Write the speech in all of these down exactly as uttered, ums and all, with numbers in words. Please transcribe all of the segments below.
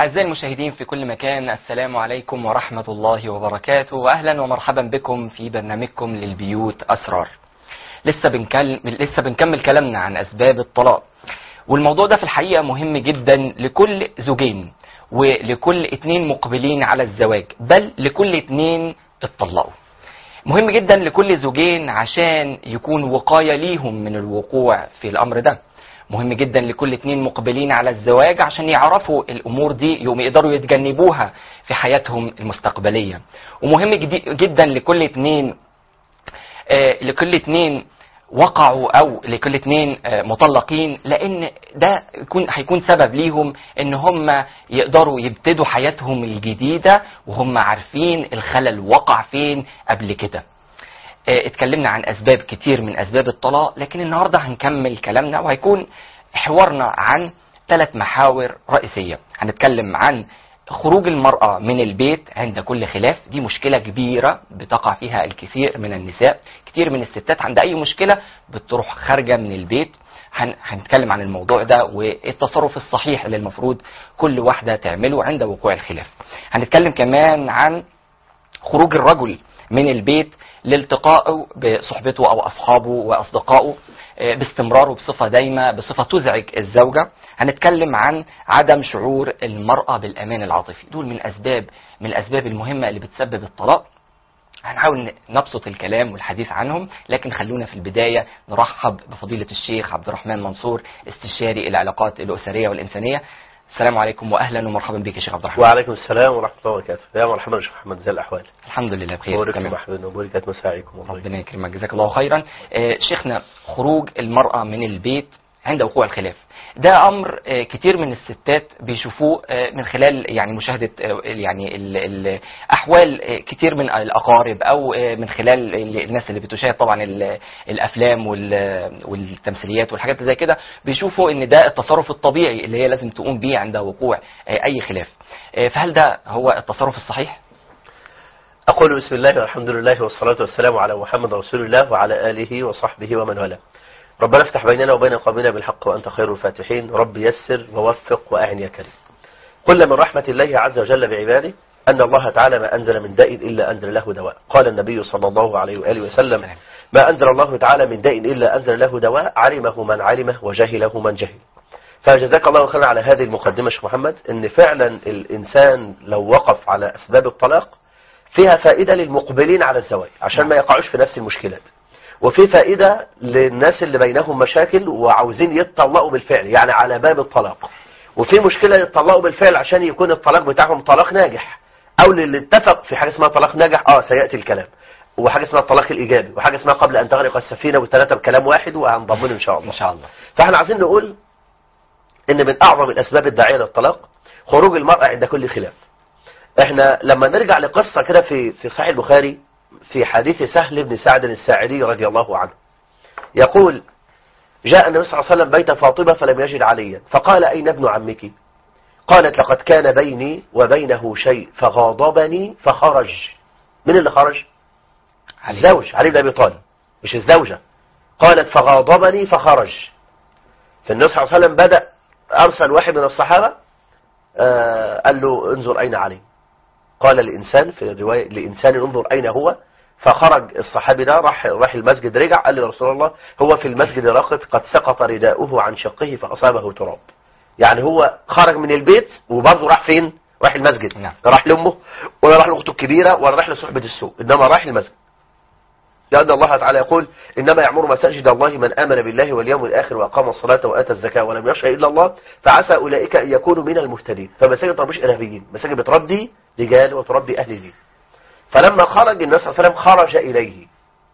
أعزائي المشاهدين في كل مكان، السلام عليكم ورحمة الله وبركاته، وأهلا ومرحبا بكم في برنامجكم للبيوت أسرار. لسه بنكلم لسه بنكمل كلامنا عن أسباب الطلاق، والموضوع ده في الحقيقة مهم جدا لكل زوجين ولكل اتنين مقبلين على الزواج، بل لكل اتنين اتطلقوا. مهم جدا لكل زوجين عشان يكون وقاية ليهم من الوقوع في الأمر ده. مهم جدا لكل اتنين مقبلين على الزواج عشان يعرفوا الامور دي يوم يقدروا يتجنبوها في حياتهم المستقبلية. ومهم جدا لكل اتنين آه لكل اتنين وقعوا او لكل اتنين آه مطلقين، لان ده يكون هيكون سبب ليهم ان هم يقدروا يبتدوا حياتهم الجديدة وهم عارفين الخلل وقع فين قبل كده. اتكلمنا عن اسباب كتير من اسباب الطلاق، لكن النهاردة هنكمل كلامنا وهيكون حوارنا عن ثلاث محاور رئيسية. هنتكلم عن خروج المرأة من البيت عند كل خلاف، دي مشكلة كبيرة بتقع فيها الكثير من النساء. كتير من الستات عند اي مشكلة بتروح خارجة من البيت. هنتكلم عن الموضوع ده والتصرف الصحيح اللي المفروض كل واحدة تعمله عند وقوع الخلاف. هنتكلم كمان عن خروج الرجل من البيت لالتقائه بصحبته او اصحابه واصدقائه باستمرار بصفة دايمة، بصفة تزعج الزوجة. هنتكلم عن عدم شعور المرأة بالامان العاطفي. دول من اسباب من الاسباب المهمة اللي بتسبب الطلاق. هنحاول نبسط الكلام والحديث عنهم، لكن خلونا في البداية نرحب بفضيلة الشيخ عبد الرحمن منصور، استشاري العلاقات الأسرية والإنسانية. السلام عليكم واهلا ومرحبا بك يا شيخ عبد الرحمن. وعليكم السلام ورحمه الله وبركاته. يا مرحبا يا شيخ محمد، ازي الاحوال؟ الحمد لله بخير. بورك مرحبا وبركات مساعيكم. ربنا يكرمك، جزاك الله خيرا. آه شيخنا، خروج المرأة من البيت عند وقوع الخلاف ده امر آه كتير من الستات بيشوفوه آه من خلال يعني مشاهدة آه يعني ال ال احوال آه كتير من الاقارب، او آه من خلال الناس اللي بتشاهد طبعا الافلام والتمثيليات والحاجات اللي زي كده، بيشوفوا ان ده التصرف الطبيعي اللي هي لازم تقوم بيه عند وقوع آه اي خلاف. آه فهل ده هو التصرف الصحيح؟ اقول بسم الله والحمد لله والصلاة والسلام على محمد رسول الله وعلى آله وصحبه ومن والاه. ربنا افتح بيننا وبين قومنا بالحق وأنت خير الفاتحين. رب يسر ووفق وأعن يا كريم. كل من رحمة الله عز وجل بعباده أن الله تعالى ما أنزل من داء إلا أنزل له دواء. قال النبي صلى الله عليه وآله وسلم: ما أنزل الله تعالى من داء إلا أنزل له دواء، علمه من علمه وجهله من جهل. فجزاك الله خيرا على هذه المقدمة شيخ محمد. إن فعلا الإنسان لو وقف على أسباب الطلاق فيها فائدة للمقبلين على الزواج عشان ما يقعوش في نفس المشكلات، وفي فائدة للناس اللي بينهم مشاكل وعاوزين يتطلقوا بالفعل، يعني على باب الطلاق، وفي مشكلة يتطلقوا بالفعل عشان يكون الطلاق بتاعهم طلاق ناجح، او اللي اتفق في حاجة اسمها طلاق ناجح. اه سيأتي الكلام، وحاجة اسمها الطلاق الإيجابي، وحاجة اسمها قبل أن تغرق السفينة، والثلاثة بكلام واحد وهنضمن إن شاء الله. إن شاء الله. فاحنا عايزين نقول إن من أعظم الأسباب الداعية للطلاق خروج المرأة عند كل خلاف. احنا لما نرجع لقصة كده في في صحيح البخاري في حديث سهل بن سعد الساعدي رضي الله عنه، يقول: جاء النبي صلى الله عليه وسلم بيت فاطمة فلم يجد عليا، فقال: أين ابن عمك؟ قالت: لقد كان بيني وبينه شيء فغاضبني فخرج. من اللي خرج؟ الزوج علي بن أبي طالب، مش الزوجة. قالت: فغاضبني فخرج. فالنبي صلى الله عليه وسلم بدأ أرسل واحد من الصحابة آه قال له: انظر أين علي. قال الإنسان في الرواية: لإنسان انظر أين هو. فخرج الصحابي ده راح راح المسجد، رجع قال لي: رسول الله هو في المسجد راقد قد سقط رداؤه عن شقه فأصابه تراب. يعني هو خرج من البيت وبرضه راح فين؟ راح المسجد. نعم. راح لأمه ولا راح لأخته الكبيرة ولا راح لصحبة السوء، إنما راح المسجد، لأن الله تعالى يقول: إنما يعمر مساجد الله من آمن بالله واليوم الآخر وأقام الصلاة وآتى الزكاة ولم يخشى إلا الله فعسى أولئك أن يكونوا من المهتدين. فمساجد مش إرهابيين، مساجد بتربي رجال وتربي أهل دين. فلما خرج النبي صلى الله عليه وسلم خرج إليه.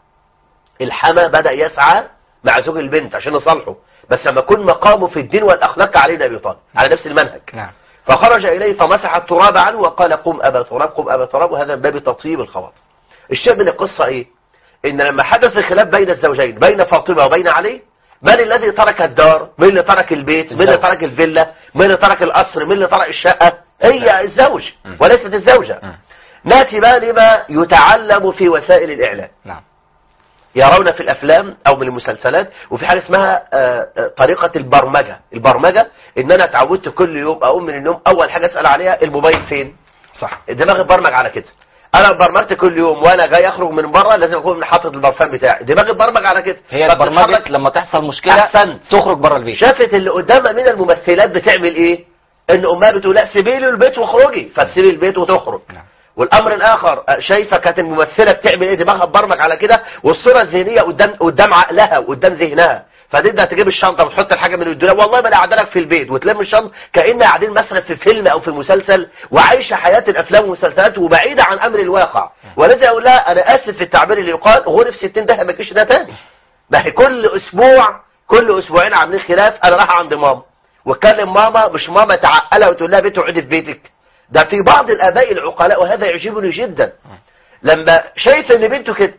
الحما بدأ يسعى مع زوج البنت عشان يصالحه، بس لما يكون مقامه في الدين والأخلاق علي بن أبي طالب على نفس المنهج. نعم. فخرج إليه فمسح التراب عنه وقال: قم أبا تراب قم أبا تراب. وهذا من باب تطيب الخواطر. الشيء من القصة إيه؟ إن لما حدث الخلاف بين الزوجين بين فاطمة وبين علي، من الذي ترك الدار؟ من اللي ترك البيت؟ من اللي ترك الفيلا؟ من اللي ترك القصر؟ من اللي ترك الشقة؟ هي الزوج وليست الزوجة. ناتي بقى لما يتعلم في وسائل الإعلام. نعم. يرون في الافلام او من المسلسلات، وفي حاجه اسمها طريقه البرمجه. البرمجه ان انا اتعودت كل يوم اقوم من النوم اول حاجه اسال عليها الموبايل فين. صح. دماغي اتبرمج على كده. انا برمجت كل يوم وانا جاي اخرج من بره لازم اكون حاطط البرفان بتاعي، دماغي اتبرمج على كده. هي اتبرمجت لما تحصل مشكله أحسن. تخرج بره البيت. شافت اللي قدامها من الممثلات بتعمل ايه؟ ان امها بتقول لا سيبي لي البيت واخرجي، فتسيب البيت وتخرج. نعم. والامر الاخر شايفه كانت الممثله بتعمل ايه، دماغها اتبرمج على كده، والصوره الذهنيه قدام قدام عقلها وقدام ذهنها، فتبدا تجيب الشنطه وتحط الحاجه من الدولاب، والله ما انا قاعده لك في البيت، وتلم الشنطه كأنها قاعدين مثلا في فيلم او في مسلسل، وعايشه حياه الافلام والمسلسلات وبعيده عن امر الواقع. ولذا اقول لها انا اسف في التعبير اللي يقال غرف ستين ده ما تجيش ده تاني. ما هي كل اسبوع كل اسبوعين عاملين خلاف، انا رايح عند ماما واتكلم ماما، مش ماما تعقلها وتقول لها بنت اقعدي في بيتك. ده في بعض الاباء العقلاء وهذا يعجبني جدا، لما شايف ان بنته كده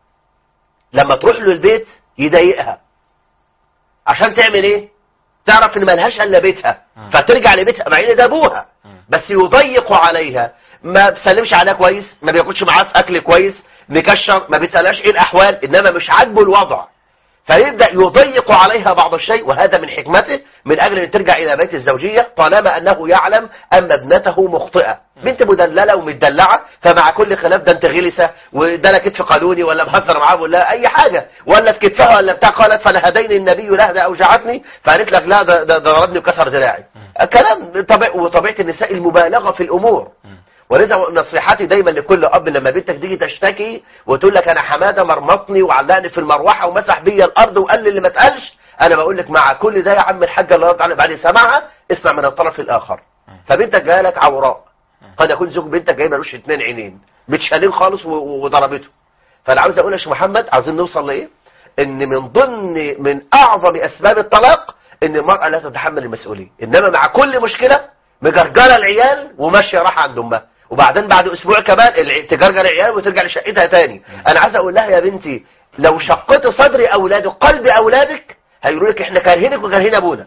لما تروح له البيت يضايقها عشان تعمل ايه؟ تعرف ان مالهاش الا بيتها، فترجع لبيتها مع ان ده ابوها، بس يضيق عليها، ما بيسلمش عليها كويس، ما بياكلش معاها اكل كويس، مكشر، ما بيسالهاش ايه الاحوال، انما مش عاجبه الوضع، فيبدأ يضيق عليها بعض الشيء. وهذا من حكمته من أجل أن ترجع إلى بيت الزوجية طالما أنه يعلم أن ابنته مخطئة، بنت مدللة ومدلعة، فمع كل خلاف ده أنت غلسة وده أنا كتف قانوني ولا بهزر معاه ولا أي حاجة ولا في كتفها ولا بتاع، قالت فلهديني النبي لهدى أوجعتني، فقالت لك لا ده, ده ضربني وكسر ذراعي. كلام طبيعي، وطبيعة النساء المبالغة في الأمور. ولذا نصيحتي دايما لكل اب لما بنتك تيجي تشتكي وتقول لك انا حماده مرمطني وعلقني في المروحه ومسح بيا الارض وقال لي اللي ما اتقالش، انا بقول لك مع كل ده يا عم الحاج الله يرضى عليك بعد سماعها اسمع من الطرف الاخر. فبنتك جايه لك عوراء، قد يكون زوج بنتك جاي ملوش اتنين عينين متشالين خالص وضربته. فانا عاوز اقول يا شيخ محمد عاوزين نوصل لايه؟ ان من ضمن من اعظم اسباب الطلاق ان المراه لا تتحمل المسؤوليه، انما مع كل مشكله مجرجره العيال وماشيه رايحه عند امها، وبعدين بعد اسبوع كمان تجرجر العيال وترجع لشقتها تاني. انا عايز اقول لها يا بنتي لو شقت صدر اولادك قلب اولادك هيقولوا لك احنا كارهينك وكارهين ابونا.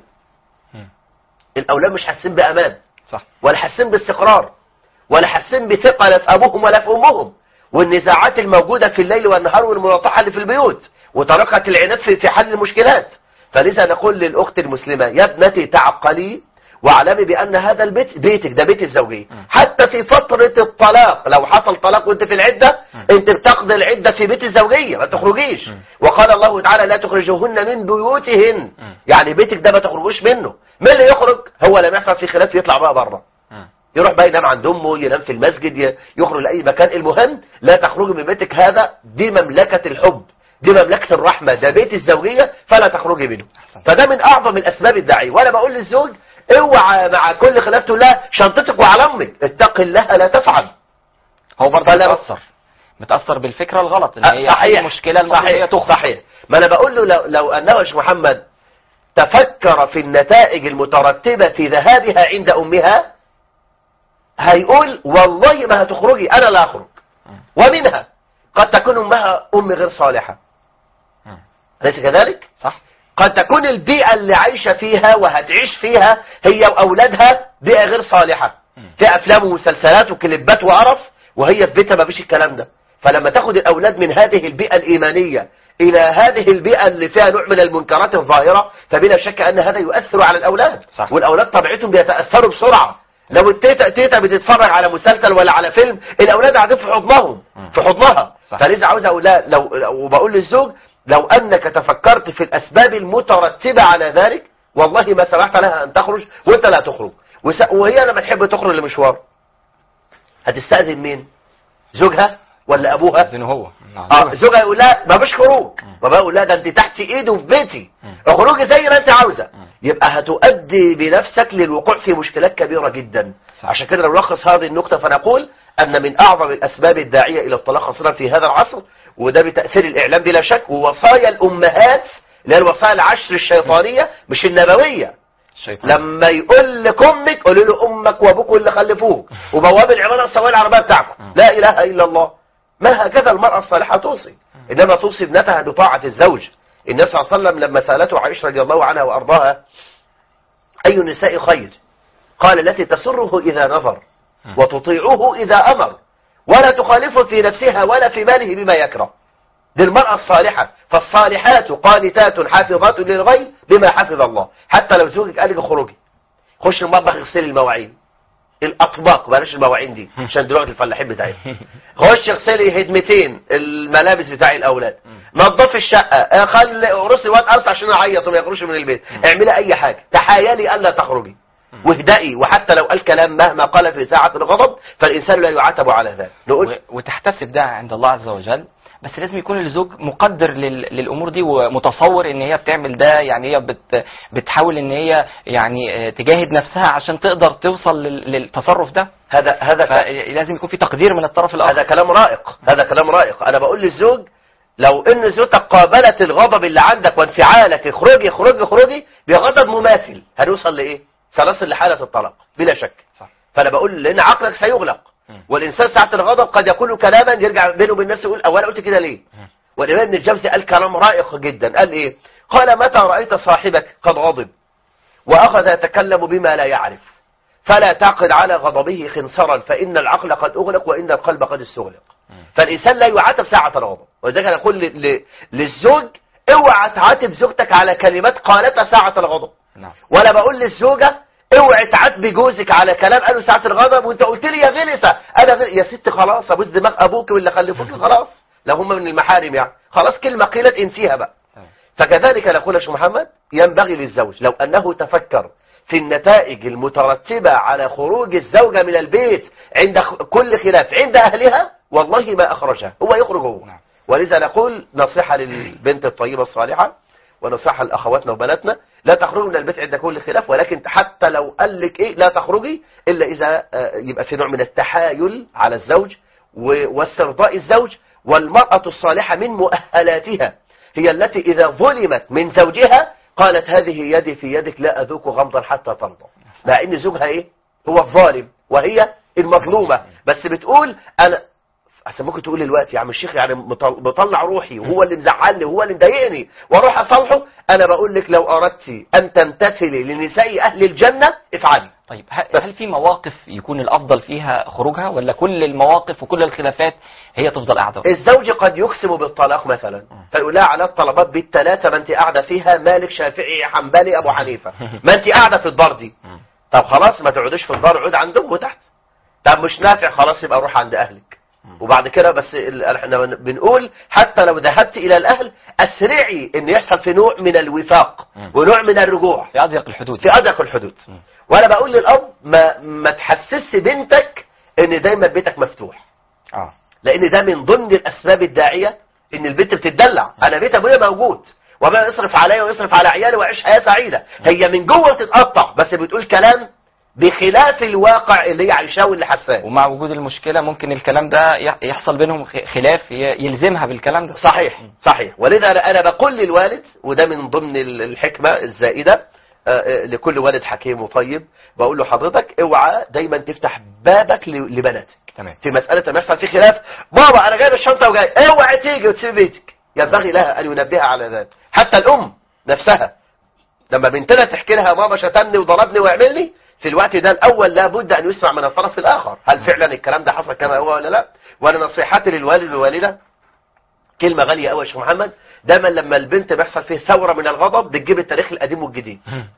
الاولاد مش حاسين بامان، صح، ولا حاسين باستقرار، ولا حاسين بثقه لا في ابوهم ولا في امهم، والنزاعات الموجوده في الليل والنهار والمناطحه اللي في البيوت وطريقه العناد في في حل المشكلات. فلذا نقول للاخت المسلمه يا ابنتي تعقلي واعلمي بأن هذا البيت بيتك، ده بيت الزوجية. حتى في فترة الطلاق لو حصل طلاق وانت في العدة انت بتقضي العدة في بيت الزوجية ما تخرجيش. وقال الله تعالى لا تخرجوهن من بيوتهن، يعني بيتك ده ما تخرجوش منه. من اللي يخرج هو لما يحصل في خلاف يطلع بقى بره، يروح بقى ينام عند امه، ينام في المسجد، يخرج لأي مكان. المهم لا تخرجي من بيتك، هذا دي مملكة الحب، دي مملكة الرحمة، ده بيت الزوجية فلا تخرجي منه. فده من أعظم الأسباب الداعية. وأنا بقول للزوج اوعى مع كل خلاف تقول لها شنطتك وعلى امك، اتق الله لا تفعل. هو برضه متأثر متأثر بالفكرة الغلط ان هي صحيح. مشكلة الموضوعية تخرج. صحيح. ما انا بقول له لو, لو انه يا شيخ محمد تفكر في النتائج المترتبة في ذهابها عند امها هيقول والله ما هتخرجي، انا لا اخرج. ومنها قد تكون امها ام غير صالحة، أليس كذلك؟ صح. قد تكون البيئة اللي عايشة فيها وهتعيش فيها هي وأولادها بيئة غير صالحة، في أفلام ومسلسلات وكليبات وقرف، وهي في بيتها ما فيش الكلام ده. فلما تاخد الأولاد من هذه البيئة الإيمانية إلى هذه البيئة اللي فيها نوع من المنكرات الظاهرة، فبلا شك أن هذا يؤثر على الأولاد. صح. والأولاد طبيعتهم بيتأثروا بسرعة. لو التيتا تيتا بتتفرج على مسلسل ولا على فيلم الأولاد قاعدين في حضنهم في حضنها. فلذا عاوز أقول لها لو وبقول للزوج لو أنك تفكرت في الأسباب المترتبة على ذلك والله ما سمحت لها أن تخرج وأنت لا تخرج. وهي لما تحب تخرج لمشوار هتستأذن مين؟ زوجها ولا أبوها؟ إذن هو آه زوجها يقول لها ما فيش خروج، بابا يقول لها ده أنت تحت إيده في بيتي، اخرجي زي ما أنت عاوزة. يبقى هتؤدي بنفسك للوقوع في مشكلات كبيرة جدا. عشان كده نلخص هذه النقطة فنقول أن من أعظم الأسباب الداعية إلى الطلاق خاصة في هذا العصر، وده بتأثير الإعلام بلا شك، ووصايا الأمهات اللي هي الوصايا العشر الشيطانية مش النبوية. شيطان. لما يقول لك أمك قولي له أمك وأبوك اللي خلفوك وبواب العمارة السواقي العربية بتاعكم، لا إله إلا الله. ما هكذا المرأة الصالحة توصي، إنما توصي ابنتها بطاعة الزوج. النبي صلى الله عليه وسلم لما سألته عائشة رضي الله عنها وأرضاها أي النساء خير، قال التي تسره إذا نظر وتطيعه إذا أمر ولا تخالفه في نفسها ولا في ماله بما يكره. دي المرأة الصالحة. فالصالحات قانتات حافظات للغيب بما حفظ الله. حتى لو زوجك قال لك اخرجي، خش المطبخ اغسلي المواعين، الاطباق بلاش المواعين دي عشان دلوقتي الفلاحين بتاعي، خش اغسلي هدمتين الملابس بتاع الاولاد، نظفي الشقه، خلي قرصي الواد ارص عشان يعيط وما يخرجش من البيت، اعملي اي حاجه، تحايلي الا تخرجي واهدئي. وحتى لو قال كلام مهما قال في ساعه الغضب فالانسان لا يعاتب على ذلك. نقول وتحتسب ده عند الله عز وجل، بس لازم يكون الزوج مقدر لل... للامور دي ومتصور ان هي بتعمل ده، يعني هي بت... بتحاول ان هي يعني تجاهد نفسها عشان تقدر توصل لل... للتصرف ده. هذا هذا لازم يكون في تقدير من الطرف الاخر. هذا كلام رائق، هذا كلام رائق. انا بقول للزوج لو ان زوجتك قابلت الغضب اللي عندك وانفعالك اخرجي اخرجي اخرجي بغضب مماثل، هنوصل لايه؟ سنصل لحاله الطلاق بلا شك. صح. فانا بقول لان عقلك سيغلق، والإنسان ساعة الغضب قد يقول كلاما يرجع بينه وبين نفسه يقول أولا قلت كده ليه؟ والإمام ابن الجوزي قال كلام رائق جدا. قال إيه؟ قال متى رأيت صاحبك قد غضب وأخذ يتكلم بما لا يعرف فلا تعقد على غضبه خنصرا، فإن العقل قد أغلق وإن القلب قد استغلق. فالإنسان لا يعاتب ساعة الغضب. ولذلك أنا أقول للزوج اوعى تعاتب زوجتك على كلمات قالتها ساعة الغضب. ولا بقول للزوجة اوعي تعاتبي جوزك على كلام قاله ساعة الغضب وانت قلت لي يا غلسة انا غل... يا ست خلاص ابوس دماغ ابوك واللي خلفوك خلاص، لو هم من المحارم يعني خلاص كلمة قيلت انسيها بقى. فكذلك نقول يا شيخ محمد ينبغي للزوج لو انه تفكر في النتائج المترتبة على خروج الزوجة من البيت عند كل خلاف عند اهلها والله ما اخرجها، هو يخرج هو. ولذا نقول نصيحة للبنت الطيبة الصالحة ونصيحة لأخواتنا وبناتنا لا تخرجوا من البيت عند كل خلاف، ولكن حتى لو قال لك ايه لا تخرجي الا اذا يبقى في نوع من التحايل على الزوج واسترضاء الزوج. والمرأة الصالحة من مؤهلاتها هي التي اذا ظلمت من زوجها قالت هذه يدي في يدك لا اذوق غمضا حتى ترضى، مع ان زوجها ايه هو الظالم وهي المظلومة، بس بتقول انا احسن ممكن تقول دلوقتي يا عم الشيخ يعني بطلع روحي وهو اللي مزعلني وهو اللي مضايقني واروح اصالحه. انا بقول لك لو اردت ان تمتثلي لنساء اهل الجنة افعلي. طيب هل في مواقف يكون الافضل فيها خروجها ولا كل المواقف وكل الخلافات هي تفضل قاعده؟ الزوج قد يقسم بالطلاق مثلا فيقول لها على الطلبات بالثلاثه ما انت قاعده فيها مالك شافعي حنبلي ابو حنيفه، ما انت قاعده في الدار دي. طب خلاص ما تقعديش في الدار، اقعد عندهم وتحت. طب مش نافع خلاص يبقى روح عند اهلك. وبعد كده بس احنا بنقول حتى لو ذهبت الى الاهل اسرعي ان يحصل في نوع من الوفاق ونوع من الرجوع في اضيق الحدود في اضيق الحدود. وانا بقول للاب ما ما تحسسش بنتك ان دايما بيتك مفتوح، اه لان ده من ضمن الاسباب الداعيه ان البنت بتتدلع. انا بيت ابويا موجود وابويا يصرف عليا ويصرف على عيالي واعيش حياه سعيده، هي من جوه بتتقطع بس بتقول كلام بخلاف الواقع اللي هي عايشاه واللي حاساه. ومع وجود المشكلة ممكن الكلام ده يحصل بينهم خلاف يلزمها بالكلام ده. صحيح صحيح. ولذا انا بقول للوالد وده من ضمن الحكمة الزائدة لكل والد حكيم وطيب، بقول له حضرتك اوعى دايما تفتح بابك لبناتك. تمام. في مسألة لما يحصل في خلاف بابا انا جايب الشنطة وجاي اوعى تيجي وتسيب بيتك، ينبغي لها ان ينبهها على ذلك. حتى الام نفسها لما بنتنا تحكي لها بابا شتمني وضربني ويعملني، في الوقت ده الأول لابد أن يسمع من الطرف الآخر هل فعلا الكلام ده حصل كما هو ولا لا. وأنا نصيحتي للوالد والوالدة كلمة غالية قوي يا شيخ محمد، دايما لما البنت بيحصل فيه ثورة من الغضب بتجيب التاريخ القديم والجديد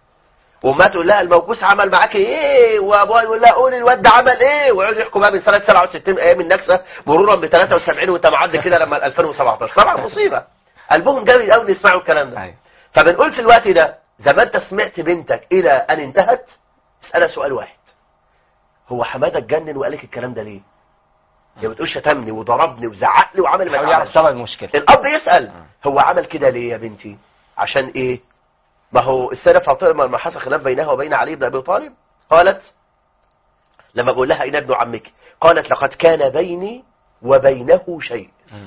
وما تقول لها الموكوس عمل معاك ايه وابوها يقول لها قول الواد ده عمل ايه ويقعدوا يحكوا بقى من سنة سبعة وستين ايام النكسة مرورا ب ثلاثة وسبعين وانت معدي كده لما ألفين وسبعتاشر. طبعا مصيبة قلبهم جامد قوي يسمعوا الكلام ده. فبنقول في الوقت ده زي ما انت سمعت بنتك الى ان انتهت اسألها سؤال واحد، هو حمادة اتجنن وقال لك الكلام ده ليه؟ هي بتقول شتمني وضربني وزعق لي وعمل ما عملش. سبب المشكله. الاب يسأل هو عمل كده ليه يا بنتي؟ عشان ايه؟ ما هو السيدة فاطمة لما حصل خلاف بينها وبين علي بن ابي طالب قالت لما بقول لها اين ابن عمك قالت لقد كان بيني وبينه شيء.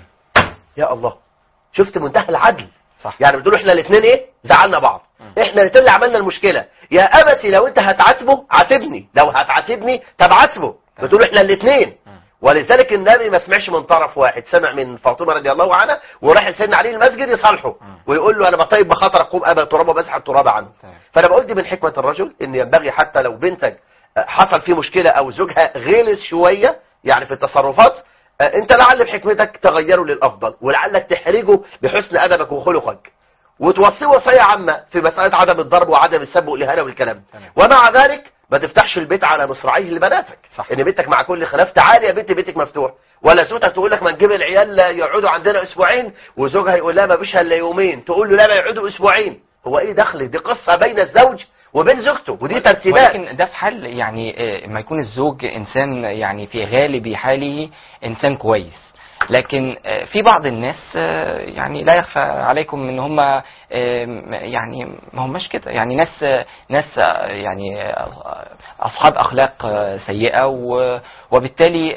يا الله شفت منتهى العدل. صح. يعني بتقول احنا الاثنين ايه زعلنا بعض، احنا الاثنين اللي عملنا المشكله. يا ابتي لو انت هتعاتبه عاتبني، لو هتعاتبني طب عاتبه. بتقول احنا الاثنين. ولذلك النبي ما سمعش من طرف واحد، سمع من فاطمه رضي الله عنها وراح لسيدنا علي المسجد يصالحه ويقول له انا بطيب بخاطرك قوم ابا تراب وبزح التراب عنه. فانا بقول دي من حكمه الرجل ان ينبغي حتى لو بنتك حصل فيه مشكله او زوجها غلس شويه يعني في التصرفات انت لعل بحكمتك تغيره للافضل، ولعلك تحرجه بحسن ادبك وخلقك، وتوصيه وصيه عامه في مساله عدم الضرب وعدم السب والاهانه والكلام. ومع ذلك ما تفتحش البيت على مصراعيه لبناتك، صح. ان بيتك مع كل خلاف تعالي يا بنت بيتك مفتوح، ولا زوجتك تقول لك ما نجيب العيال يقعدوا عندنا اسبوعين، وزوجها يقول لها ما فيش الا يومين، تقول له لا لا يقعدوا اسبوعين. هو ايه دخل؟ دي قصه بين الزوج وبين زوجته، ودي ترتيبات. ولكن ده في حل يعني ما يكون الزوج انسان يعني في غالب حاله انسان كويس. لكن في بعض الناس يعني لا يخفى عليكم ان هم يعني ما هماش كده، يعني ناس ناس يعني اصحاب اخلاق سيئة، وبالتالي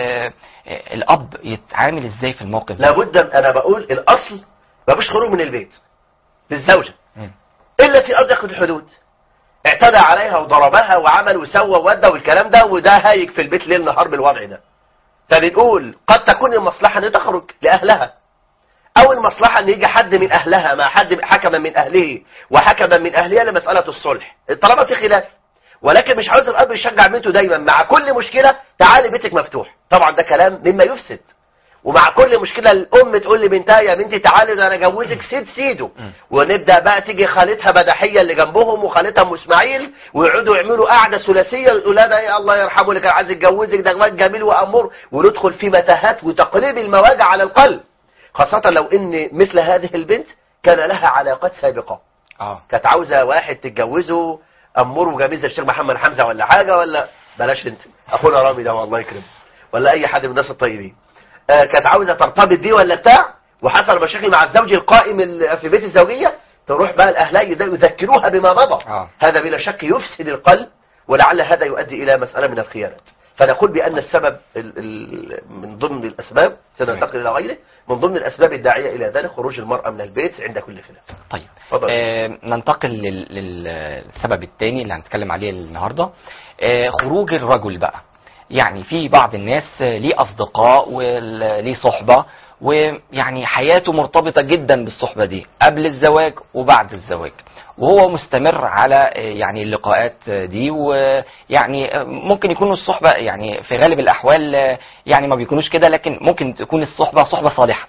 الاب يتعامل ازاي في الموقف ده؟ لابد، انا بقول الاصل ما فيش خروج من البيت للزوجة الا في اضيق الحدود. اعتدى عليها وضربها وعمل وسوى وودى والكلام ده، وده هايج في البيت ليل نهار بالوضع ده. فبنقول قد تكون المصلحة ان تخرج لأهلها، او المصلحة ان يجي حد من اهلها مع حد حكما من اهله وحكما من اهلها لمسألة الصلح طالما في خلاف. ولكن مش عاوز الاب يشجع بنته دايما مع كل مشكلة تعالي بيتك مفتوح، طبعا ده كلام مما يفسد. ومع كل مشكلة الام تقول لبنتها يا بنتي تعالي ده انا جوزك سيد سيده، ونبدأ بقى تيجي خالتها بدحية اللي جنبهم وخالتها ام اسماعيل ويقعدوا يعملوا قعدة ثلاثية ويقول لها ده الله يرحمه اللي كان عايز يتجوزك ده واد جميل وامور، وندخل في متاهات وتقليب المواجع على القلب، خاصة لو ان مثل هذه البنت كان لها علاقات سابقة. اه كانت عاوزة واحد تتجوزه امور وجميل زي الشيخ محمد حمزة ولا حاجة، ولا بلاش انت اخونا رامي ده والله يكرمه، ولا اي حد من الناس الطيبين، كانت عاوزة ترتبط بيه ولا بتاع، وحصل مشاكل مع الزوج القائم في بيت الزوجية، تروح بقى الأهلية يذكروها بما مضى. آه. هذا بلا شك يفسد القلب، ولعل هذا يؤدي إلى مسألة من الخيانات. فنقول بأن السبب ال ال من ضمن الأسباب، سننتقل إلى غيره، من ضمن الأسباب الداعية إلى ذلك خروج المرأة من البيت عند كل خلاف. طيب آه ننتقل للسبب الثاني اللي هنتكلم عليه النهاردة، آه خروج الرجل بقى. يعني في بعض الناس ليه أصدقاء وليه صحبة، ويعني حياته مرتبطة جدا بالصحبة دي قبل الزواج وبعد الزواج، وهو مستمر على يعني اللقاءات دي، ويعني ممكن يكونوا الصحبة يعني في غالب الأحوال يعني ما بيكونوش كده، لكن ممكن تكون الصحبة صحبة صالحة.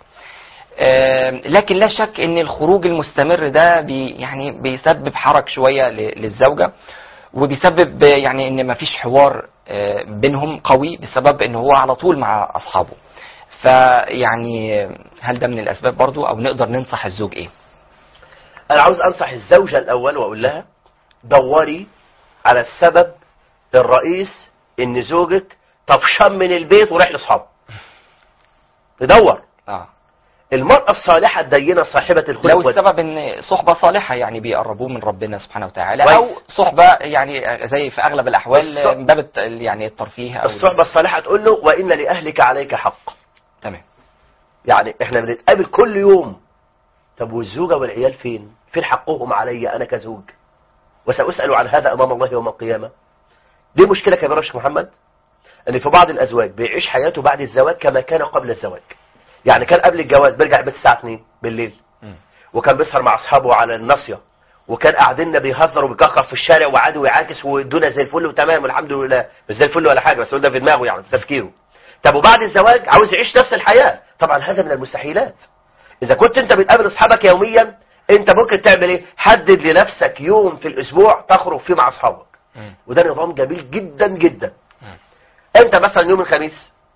لكن لا شك ان الخروج المستمر ده بي يعني بيسبب حرج شوية للزوجة، وبيسبب يعني ان ما فيش حوار بينهم قوي بسبب ان هو على طول مع اصحابه. فيعني هل ده من الاسباب برضو، او نقدر ننصح الزوج ايه؟ انا عاوز انصح الزوجة الاول واقول لها دوري على السبب الرئيس ان زوجك طفشان من البيت ورايح لاصحابه. تدور اه المرأة الصالحة الدينة صاحبة الخلق، لو السبب ان صحبة صالحة يعني بيقربوه من ربنا سبحانه وتعالى، او صحبة يعني زي في اغلب الاحوال من باب يعني الترفيه، او الصحبة الصالحة تقول له وان لاهلك عليك حق. تمام. يعني احنا بنتقابل كل يوم، طب والزوجة والعيال فين؟ فين حقهم علي انا كزوج؟ وسأسأل عن هذا امام الله يوم القيامة. دي مشكلة كبيرة يا شيخ محمد، ان في بعض الازواج بيعيش حياته بعد الزواج كما كان قبل الزواج. يعني كان قبل الجواز بيرجع البيت الساعة اتنين بالليل، م. وكان بيسهر مع اصحابه على الناصية، وكان قاعدين بيهزر وبيكخر في الشارع وعادي ويعاكس والدنيا زي الفل وتمام والحمد لله، مش زي الفل ولا حاجة، بس ده في دماغه يعني في تفكيره. طب وبعد الزواج عاوز يعيش نفس الحياة، طبعا هذا من المستحيلات. اذا كنت انت بتقابل اصحابك يوميا، انت ممكن تعمل ايه؟ حدد لنفسك يوم في الاسبوع تخرج فيه مع اصحابك، م. وده نظام جميل جدا جدا. م. انت مثلا يوم الخميس،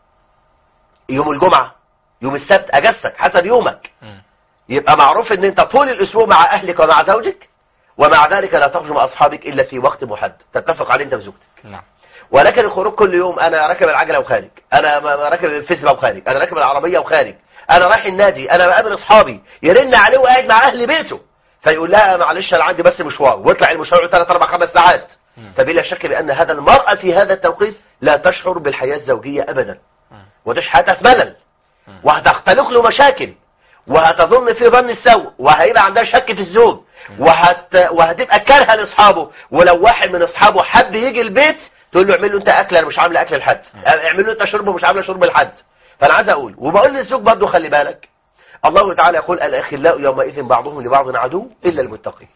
يوم الجمعة، يوم السبت اجازتك حسب يومك، م. يبقى معروف ان انت طول الاسبوع مع اهلك ومع زوجك، ومع ذلك لا تخرج مع اصحابك الا في وقت محدد تتفق عليه انت وزوجتك. نعم. ولكن الخروج كل يوم، انا راكب العجله وخارج، انا راكب الفيسبا وخارج، انا راكب العربيه وخارج، انا رايح النادي، انا بقابل اصحابي، يرن عليه وقاعد مع اهل بيته، فيقول لها معلش انا عندي بس مشوار، واطلع المشوار ثلاث اربع خمس ساعات. فبلا شك بان هذا المراه في هذا التوقيت لا تشعر بالحياه الزوجيه ابدا، وتعيش حياتها ملل، وهتختلق له مشاكل، وهتظن في ظن السوء، وهيبقى عندها شك في الزوج، وهت... وهتبقى كارهه لاصحابه. ولو واحد من اصحابه حد يجي البيت تقول له اعمل له انت اكل، انا مش عامله اكل لحد، اعمل له انت شرب مش عامله شرب لحد. فانا عايز اقول وبقول للزوج برضه خلي بالك، الله تعالى يقول الاخلاء يومئذ بعضهم لبعض عدو الا المتقين.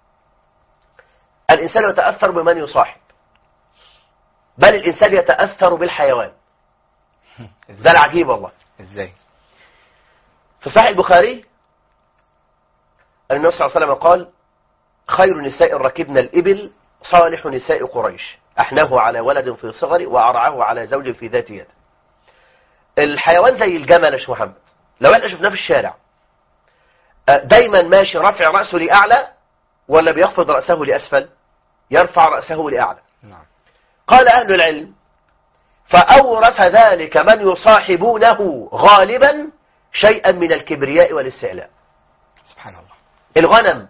الانسان يتاثر بمن يصاحب، بل الانسان يتاثر بالحيوان. ده العجيب والله. ازاي؟ في صحيح البخاري النبي صلى الله عليه وسلم قال: خير نساء ركبنا الإبل صالح نساء قريش، أحناه على ولد في صغر وأرعاه على زوج في ذات يد. الحيوان زي الجمل يا شيخ محمد، لو احنا شفناه في الشارع دايما ماشي رافع رأسه لأعلى ولا بيخفض رأسه لأسفل؟ يرفع رأسه لأعلى. نعم. قال أهل العلم: فأورث ذلك من يصاحبونه غالبا شيئا من الكبرياء والاستعلاء. سبحان الله. الغنم،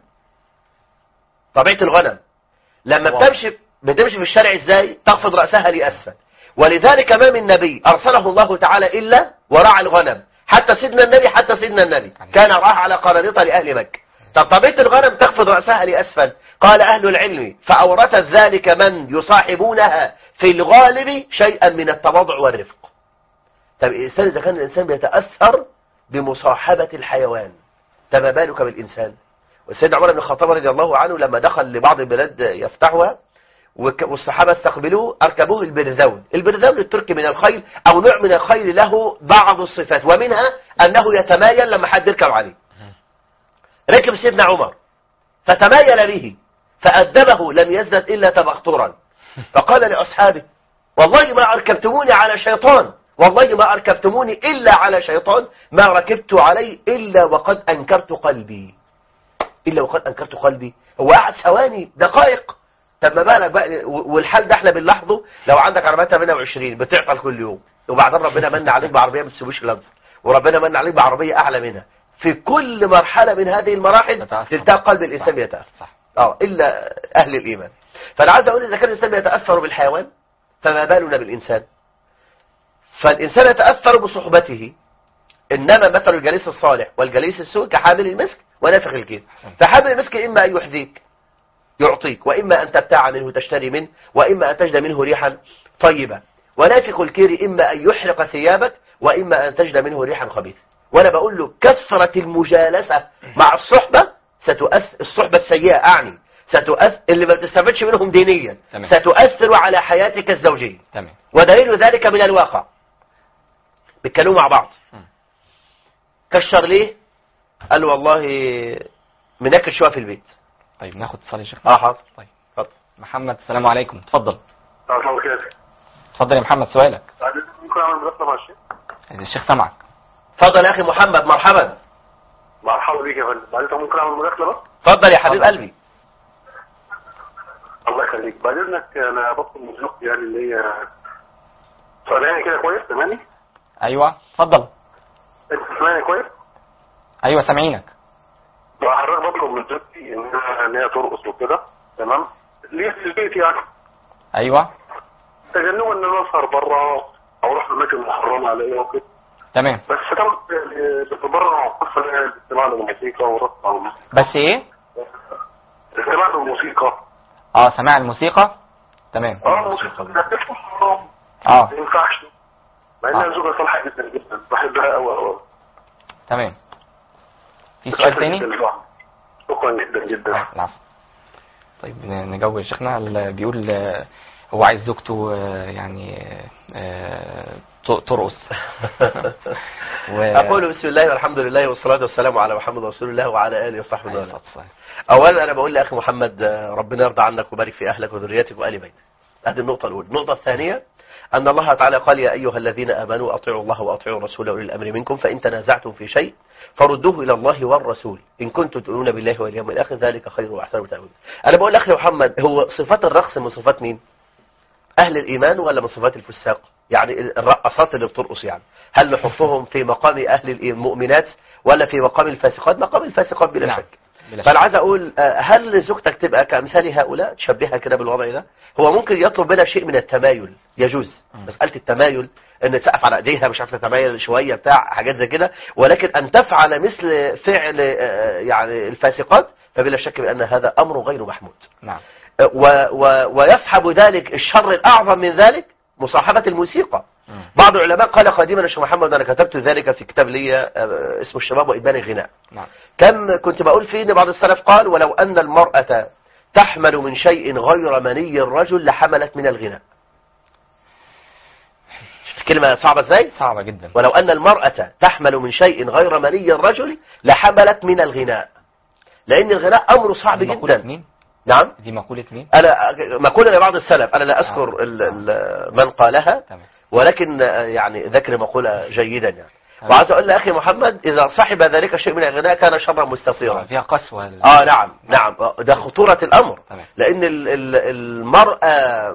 طبيعة الغنم لما بتمشي بتمشي في الشارع ازاي؟ تخفض رأسها لأسفل. ولذلك ما من نبي أرسله الله تعالى إلا ورعى الغنم، حتى سيدنا النبي حتى سيدنا النبي كان رعاه على قراريط لأهل مكة. طب طبيعة الغنم تخفض رأسها لأسفل. قال أهل العلم: فأورثت ذلك من يصاحبونها في الغالب شيئا من التواضع والرفق. طب الإنسان إذا كان الإنسان بيتأثر بمصاحبة الحيوان، فما بالك بالإنسان؟ والسيد عمر بن الخطاب رضي الله عنه لما دخل لبعض البلاد يفتحها والصحابة استقبلوه أركبوه البرذون. البرذون التركي من الخيل أو نوع من الخيل له بعض الصفات، ومنها أنه يتمايل لما حد يركب عليه. ركب سيدنا عمر فتمايل به فأدبه لم يزدد إلا تبخترا، فقال لأصحابه: والله ما أركبتموني على شيطان، والله ما أركبتموني إلا على شيطان، ما ركبت عليه إلا وقد أنكرت قلبي. إلا وقد أنكرت قلبي. هو قعد ثواني دقائق. طب ما بالك بقى، والحال ده احنا بنلاحظه لو عندك عربية ثمانية وعشرين بتعطل كل يوم، وبعدين ربنا من عليك بعربية بتسويش لنظر، وربنا من عليك بعربية أعلى منها. في كل مرحلة من هذه المراحل تلتقى قلب الإنسان يتأثر. اه إلا أهل الإيمان. فأنا عايز أقول إذا كان الإنسان يتأثر بالحيوان فما بالنا بالإنسان. فالإنسان يتأثر بصحبته، إنما مثل الجليس الصالح والجليس السوء كحامل المسك ونافخ الكير. فحامل المسك إما أن يحذيك يعطيك، وإما أن تبتاع منه تشتري منه، وإما أن تجد منه ريحا طيبة. ونافخ الكير إما أن يحرق ثيابك، وإما أن تجد منه ريحا خبيث. وأنا بقول له كثرة المجالسة مع الصحبة ستؤثر، الصحبة السيئة أعني ستؤثر اللي ما بتستفدش منهم دينيا، تمام. ستؤثر على حياتك الزوجية. تمام. ودليل ذلك من الواقع. بيتكلموا مع بعض، كشر ليه؟ قال له والله مناكل شوية في البيت. طيب ناخد اتصال يا شيخ. اه حاضر. طيب اتفضل. محمد السلام عليكم، اتفضل. السلام عليكم. اتفضل يا محمد سؤالك. ممكن اعمل مداخله مع الشيخ؟ الشيخ سامعك. اتفضل يا اخي محمد، مرحبا. مرحبا بيك يا فندم. بعدين ممكن اعمل مداخله بس؟ اتفضل يا حبيب قلبي. الله يخليك. بعد اذنك انا بطلب من زوجتي يعني اللي هي سامعني كده كويس؟ سامعني؟ ايوه اتفضل. انت سامعني كويس؟ ايوه سامعينك. حضرتك بطلب من زوجتي انها ان هي ترقص وكده، تمام؟ ليه في البيت يعني؟ ايوه. تجنبا ان انا اسهر بره او اروح اماكن محرمه عليا وكده. تمام. بس طبعا اللي بره قصه الاستماع للموسيقى والرقص. بس ايه؟ الاستماع للموسيقى. اه سماع الموسيقى. تمام. اه الموسيقى بتبقى حرام. اه ما ينفعش. مع انها آه. زوجة صالحة جدا جدا، بحبها قوي قوي. تمام. في سؤال تاني؟ شكرا جدا جدا. اه العفو. طيب ن- نجاوب يا شيخنا. اللي بيقول آه، هو عايز زوجته آه، يعني آه، ت- ترقص. و... اقول بسم الله والحمد لله والصلاة والسلام على محمد رسول الله وعلى آله وصحبه عليه وسلم. الصلاة والسلام. اولا انا بقول لاخي محمد آه، ربنا يرضى عنك ويبارك في اهلك وذريتك وآل بيتك. هذه النقطة الاولى. النقطة الثانية ان الله تعالى قال: يا ايها الذين امنوا اطيعوا الله واطيعوا الرسول واولي الامر منكم، فان تنازعتم في شيء فردوه الى الله والرسول ان كنتم تؤمنون بالله واليوم الاخر، ذلك خير واحسن تاويلا. انا بقول لاخي محمد، هو صفات الرقص من صفات مين؟ اهل الايمان ولا من صفات الفساق؟ يعني الرقصات اللي بترقص يعني هل نحطهم في مقام اهل المؤمنات ولا في مقام الفاسقات؟ مقام الفاسقات بلا نعم. شك. بلا فانا عايز اقول هل زوجتك تبقى كامثال هؤلاء، تشبهها كده بالوضع ده؟ هو ممكن يطلب منها شيء من التمايل، يجوز. مساله التمايل ان تقف على ايديها مش عارفه تتمايل شويه بتاع حاجات زي كده، ولكن ان تفعل مثل فعل يعني الفاسقات فبلا شك بان هذا امر غير محمود. نعم. و و ويصحب ذلك الشر الاعظم من ذلك مصاحبه الموسيقى. مم. بعض العلماء قال قديما يا شيخ محمد، انا كتبت ذلك في كتاب لي اسمه الشباب وادمان الغناء. نعم. كم كنت بقول فيه ان بعض السلف قال: ولو ان المرأة تحمل من شيء غير مني الرجل لحملت من الغناء. كلمة صعبة ازاي؟ صعبة جدا. ولو أن المرأة تحمل من شيء غير مني الرجل لحملت من الغناء، لأن الغناء أمره صعب دي مقولة جدا. مين؟ نعم، دي مقولة مين؟ أنا مقولة لبعض السلف، أنا لا أذكر آه. ال ال من قالها، تمام. ولكن يعني ذكر مقولة جيدا يعني. وعايز أقول لأخي محمد إذا صاحب ذلك شيء من الغناء كان شرا مستطيرا. فيها قسوة. آه نعم نعم، ده خطورة الأمر. تمام. لأن ال ال المرأة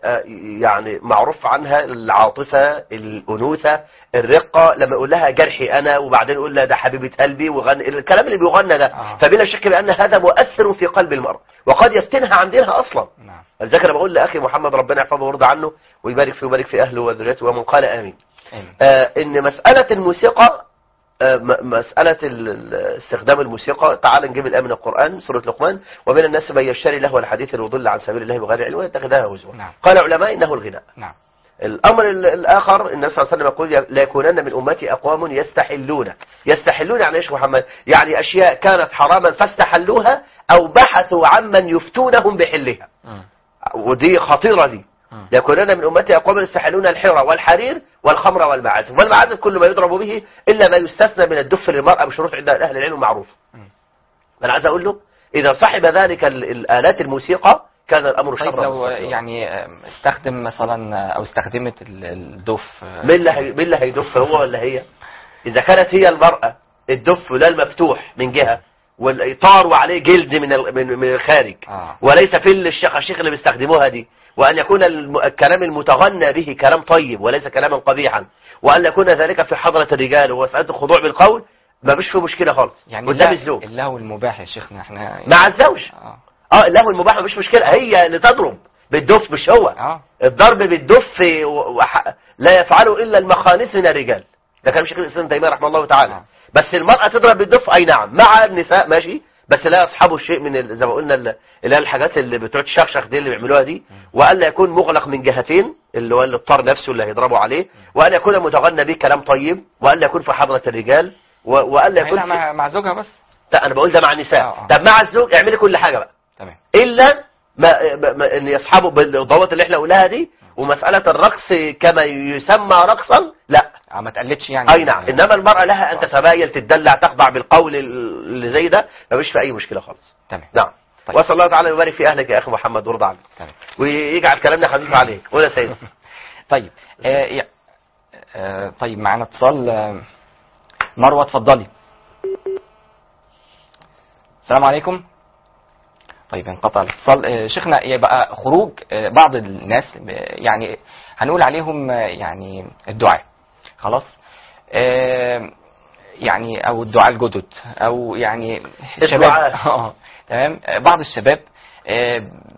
يعني معروف عنها العاطفة، الأنوثة، الرقة. لما يقول لها جرحي أنا، وبعدين يقول لها ده حبيبة قلبي، وغني الكلام اللي بيغنى ده، آه. فبلا شك بأن هذا مؤثر في قلب المرأة، وقد يفتنها عن دينها أصلا. نعم. لذلك أنا بقول لأخي محمد ربنا يحفظه ويرضى عنه ويبارك فيه ويبارك في أهله وذريته، ومن قال آمين. آمين. آه إن مسألة الموسيقى، آه مسألة استخدام الموسيقى، تعال نجيب الآية من القرآن سورة لقمان: ومن الناس من يشتري لهو الحديث ليضل عن سبيل الله بغير علم ويتخذها هزوا. نعم. قال علماء إنه الغناء. نعم. الأمر الآخر النبي صلى الله عليه وسلم يقول: لا يكونن من أمتي أقوام يستحلون. يستحلون يعني إيش محمد؟ يعني أشياء كانت حراما فاستحلوها، أو بحثوا عمن يفتونهم بحلها. م. ودي خطيرة دي. م. لا يكونن من أمتي أقوام يستحلون الحرى والحرير والخمر والمعازف. والمعازف كل ما يضرب به إلا ما يستثنى من الدف للمرأة بشروط عند أهل العلم معروف. أنا عايز أقول له إذا صاحب ذلك الآلات الموسيقى كان الأمر طيب شرا. لو يعني استخدم مثلا او استخدمت الدف، مين اللي هي- مين اللي هيدف، هو ولا هي؟ إذا كانت هي المرأة الدف لا المفتوح من جهة، والإطار وعليه جلد من ال- من من الخارج، آه. وليس في الشخاشيخ اللي بيستخدموها دي، وأن يكون الم- الكلام المتغنى به كلام طيب وليس كلاما قبيحا، وأن يكون ذلك في حضرة الرجال ومسألة الخضوع بالقول، ما فيش فيه مشكلة خالص يعني قدام الل- الزوج اللهو المباح يا شيخنا احنا مع الزوج. اه اه اللهو المباح مش مشكلة، هي اللي تضرب بالدف مش هو. اه الضرب بالدف و- وح- لا يفعله إلا المخانث من الرجال. ده كان شيخ الإسلام تيمية رحمه الله تعالى. نعم. بس المرأة تضرب بالدف أي نعم، مع النساء ماشي، بس لا يصحبه الشيء من ال- زي ما قلنا ال- اللي هي الحاجات اللي بتوع شخشخ دي اللي بيعملوها دي، وألا يكون مغلق من جهتين اللي هو الطار نفسه اللي هيضربوا عليه، وأن يكون متغنى به كلام طيب، وألا يكون في حضرة الرجال، و- وألا يكون هنا في... مع, مع زوجها بس. لا أنا بقول ده مع النساء. آه، آه. طب مع الزوج اعملي كل حاجة بقى، تمام. إلا ما, ما, ما ان يصحبوا بالضوابط اللي احنا قلناها دي. ومسألة الرقص كما يسمى رقصا لا، اه ما تقلدش يعني. اي نعم، انما المرأة لها ان تتبايل تتدلع تخضع بالقول اللي زي ده، ما فيش في اي مشكلة خالص. تمام. نعم. طيب. وصلى الله تعالى ويبارك في اهلك يا اخي محمد وارضى عنك، تمام. ويجعل كلامنا خفيف عليك. قول يا سيدي. طيب آه يا- آه طيب معنا اتصال. آه، مروة اتفضلي. السلام عليكم. طيب انقطع الاتصال. آه، شيخنا يبقى خروج آه، بعض الناس آه، يعني هنقول عليهم آه، يعني الدعاء خلاص، آه، يعني او الدعاء الجدد او يعني الشباب الدعاء. اه تمام. آه، بعض الشباب آه،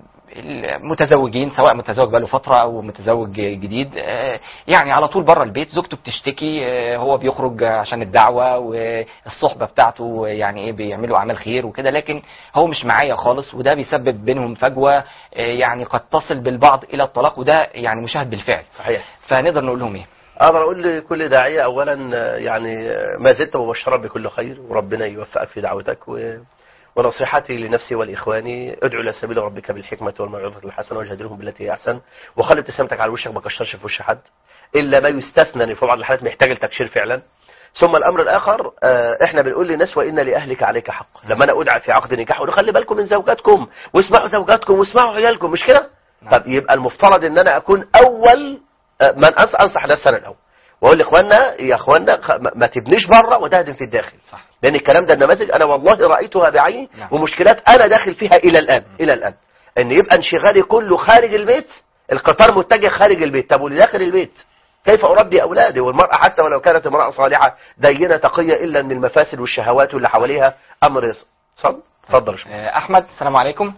المتزوجين سواء متزوج بقاله فترة او متزوج جديد، آه، يعني على طول بره البيت زوجته بتشتكي، آه، هو بيخرج عشان الدعوة والصحبة بتاعته يعني ايه بيعملوا اعمال خير وكده، لكن هو مش معايا خالص، وده بيسبب بينهم فجوة، آه، يعني قد تصل بالبعض الى الطلاق، وده يعني مشاهد بالفعل. صحيح. فنقدر نقول لهم ايه؟ اقدر اقول لكل داعية اولا آه، يعني آه، ما زلت مبشرا بكل خير، وربنا يوفقك في دعوتك، و ونصيحتي لنفسي والإخواني: ادعو إلى سبيل ربك بالحكمة والموعظة الحسنة وجادلهم بالتي هي أحسن، وخلي ابتسامتك على وشك، ما تكشرش في وش حد إلا ما يستثنى، إن في بعض الحالات محتاج التكشير فعلا. ثم الأمر الآخر، آه، إحنا بنقول للناس: وإن لأهلك عليك حق. لما أنا أدعى في عقد نكاح أقول خلي بالكم من زوجاتكم، واسمعوا زوجاتكم، واسمعوا عيالكم، مش كده؟ طب يبقى المفترض إن أنا أكون أول آه، من أنصح أنصح نفسي أنا الأول، وأقول لإخواننا: يا إخواننا خ- ما ما تبنيش بره وتهدم في الداخل. صح. لأن الكلام ده النماذج أنا والله رأيتها بعيني، نعم. ومشكلات أنا داخل فيها إلى الآن إلى الآن إن يبقى انشغالي كله خارج البيت، القطار متجه خارج البيت. طب واللي داخل البيت كيف أربي أولادي؟ والمرأة حتى ولو كانت امرأة صالحة دينة تقية، إلا أن المفاسد والشهوات واللي حواليها أمر صد. اتفضل يا شيخ. آه، احمد السلام عليكم.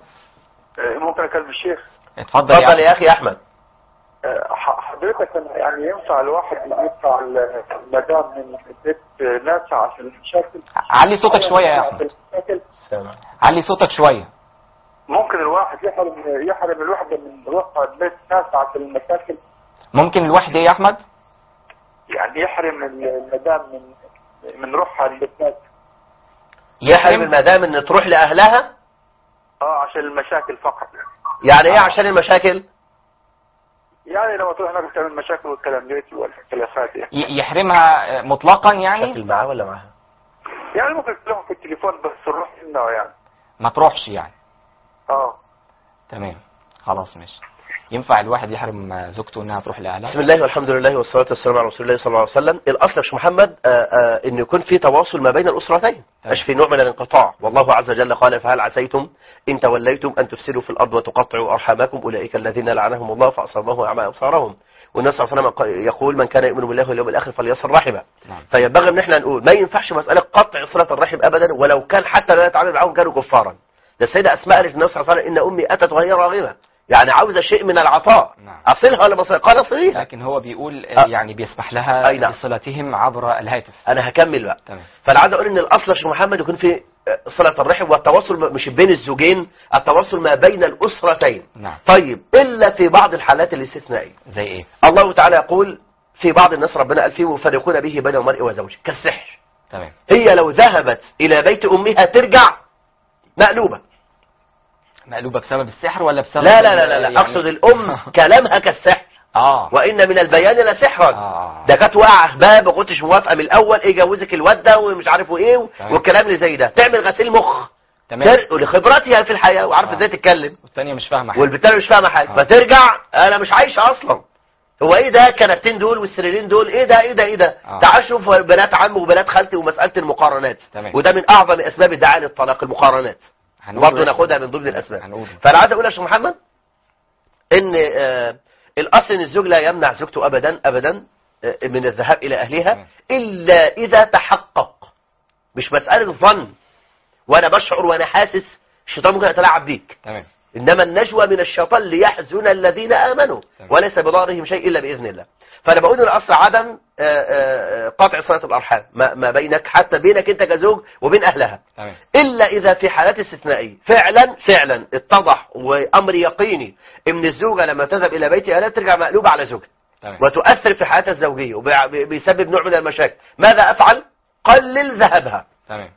ممكن اكلم الشيخ؟ اتفضل اتفضل يا يا أخي أحمد. ح- حضرتك أنا يعني ينفع الواحد يدفع المدام من البيت ناس عشان المشاكل؟ علي صوتك شوية يا احمد. المشاكل. علي صوتك شوية. ممكن الواحد يحرم يحرم الوحدة من روح البيت ناس عشان المشاكل؟ ممكن الواحد ايه يا احمد؟ يعني يحرم المدام من من روحها البيت ناس. يحرم المدام أن تروح لأهلها؟ اه عشان المشاكل فقط. يعني إيه آه. عشان المشاكل؟ يعني لما تروح هناك تعمل مشاكل والكلام ديت والاختلافات يعني. ي- يحرمها مطلقا يعني؟ شكل معاه ولا معاها؟ يعني ممكن تكلمهم في التليفون بس نروح منه يعني. ما تروحش يعني. اه تمام خلاص ماشي. ينفع الواحد يحرم زوجته انها تروح لاهلها؟ بسم الله والحمد لله والصلاة والسلام على رسول الله صلى الله عليه وسلم. الأصل يا شيخ محمد آآ آآ إن يكون في تواصل ما بين الأسرتين، مش في نوع من الانقطاع. والله عز وجل قال فهل عسيتم إن توليتم أن تفسدوا في الأرض وتقطعوا أرحامكم أولئك الذين لعنهم الله فأصابهم أعمى أبصارهم. والنبي صلى الله عليه وسلم يقول من كان يؤمن بالله واليوم الآخر فليصل رحمه. فينبغي ان احنا نقول ما ينفعش مسألة قطع صلة الرحم أبدا، ولو كان حتى لا يتعامل معهم كانوا كفارا. ده السيدة أسماء قالت للنبي صلى الله عليه وسلم إن أمي أتت وهي راغمة، يعني عاوزة شيء من العطاء. نعم. أصلها ولا بصلها؟ قال أصليها. لكن هو بيقول أه. يعني بيسمح لها أي نعم. بصلتهم عبر الهاتف. أنا هكمل بقى. تمام. فأنا عايز أقول إن الأصل يا شيخ محمد يكون في صلة الرحم والتواصل مش بين الزوجين، التواصل ما بين الأسرتين. نعم. طيب إلا في بعض الحالات الاستثنائية. زي إيه؟ الله تعالى يقول في بعض الناس ربنا قال فيه يفرقون به بين المرء وزوجه كالسحر. تمام. هي لو ذهبت إلى بيت أمها ترجع مقلوبة. مقلوبة بسبب السحر ولا بسبب لا لا لا لا, لا. يعني... أقصد الأم كلامها كالسحر. آه. وإن من البيان لسحرا. آه. ده كانت واقعة باب ما كنتش موافقة من الأول، إيه جوزك الواد ده ومش عارفه إيه والكلام اللي زي ده، تعمل غسيل مخ. تمام. لخبراتها في الحياة وعارفة آه. ازاي تتكلم، والثانية مش فاهمة حاجة، والبتالي مش فاهمة حاجة. آه. فترجع أنا مش عايشة أصلا. هو ايه ده الكنبتين دول والسريرين دول، ايه ده ايه ده ايه ده آه. تعال شوف بنات عمي وبنات خالتي ومسألة المقارنات. تمام. وده من أعظم أسباب الدعاء للطلاق المقارنات، برضه ناخدها من ضمن الأسباب. هنقول. فأنا عايز أقول يا شيخ محمد إن آه الأصل إن الزوج لا يمنع زوجته أبدا أبدا آه من الذهاب إلى أهلها إلا إذا تحقق. مش مسألة ظن وأنا بشعر وأنا حاسس، الشيطان ممكن يتلاعب بيك. تمام. إنما النجوى من الشيطان ليحزن الذين آمنوا وليس بضارهم شيء إلا بإذن الله. فأنا بقول الأصل عدم قطع صلة الأرحام ما بينك حتى بينك أنت كزوج وبين أهلها. تمام. إلا إذا في حالات استثنائية فعلا فعلا اتضح وأمر يقيني إن الزوجة لما تذهب إلى بيت أهلها ترجع مقلوبة على زوجها وتؤثر في حياتها الزوجية وبيسبب نوع من المشاكل. ماذا أفعل؟ قلل ذهبها. تمام.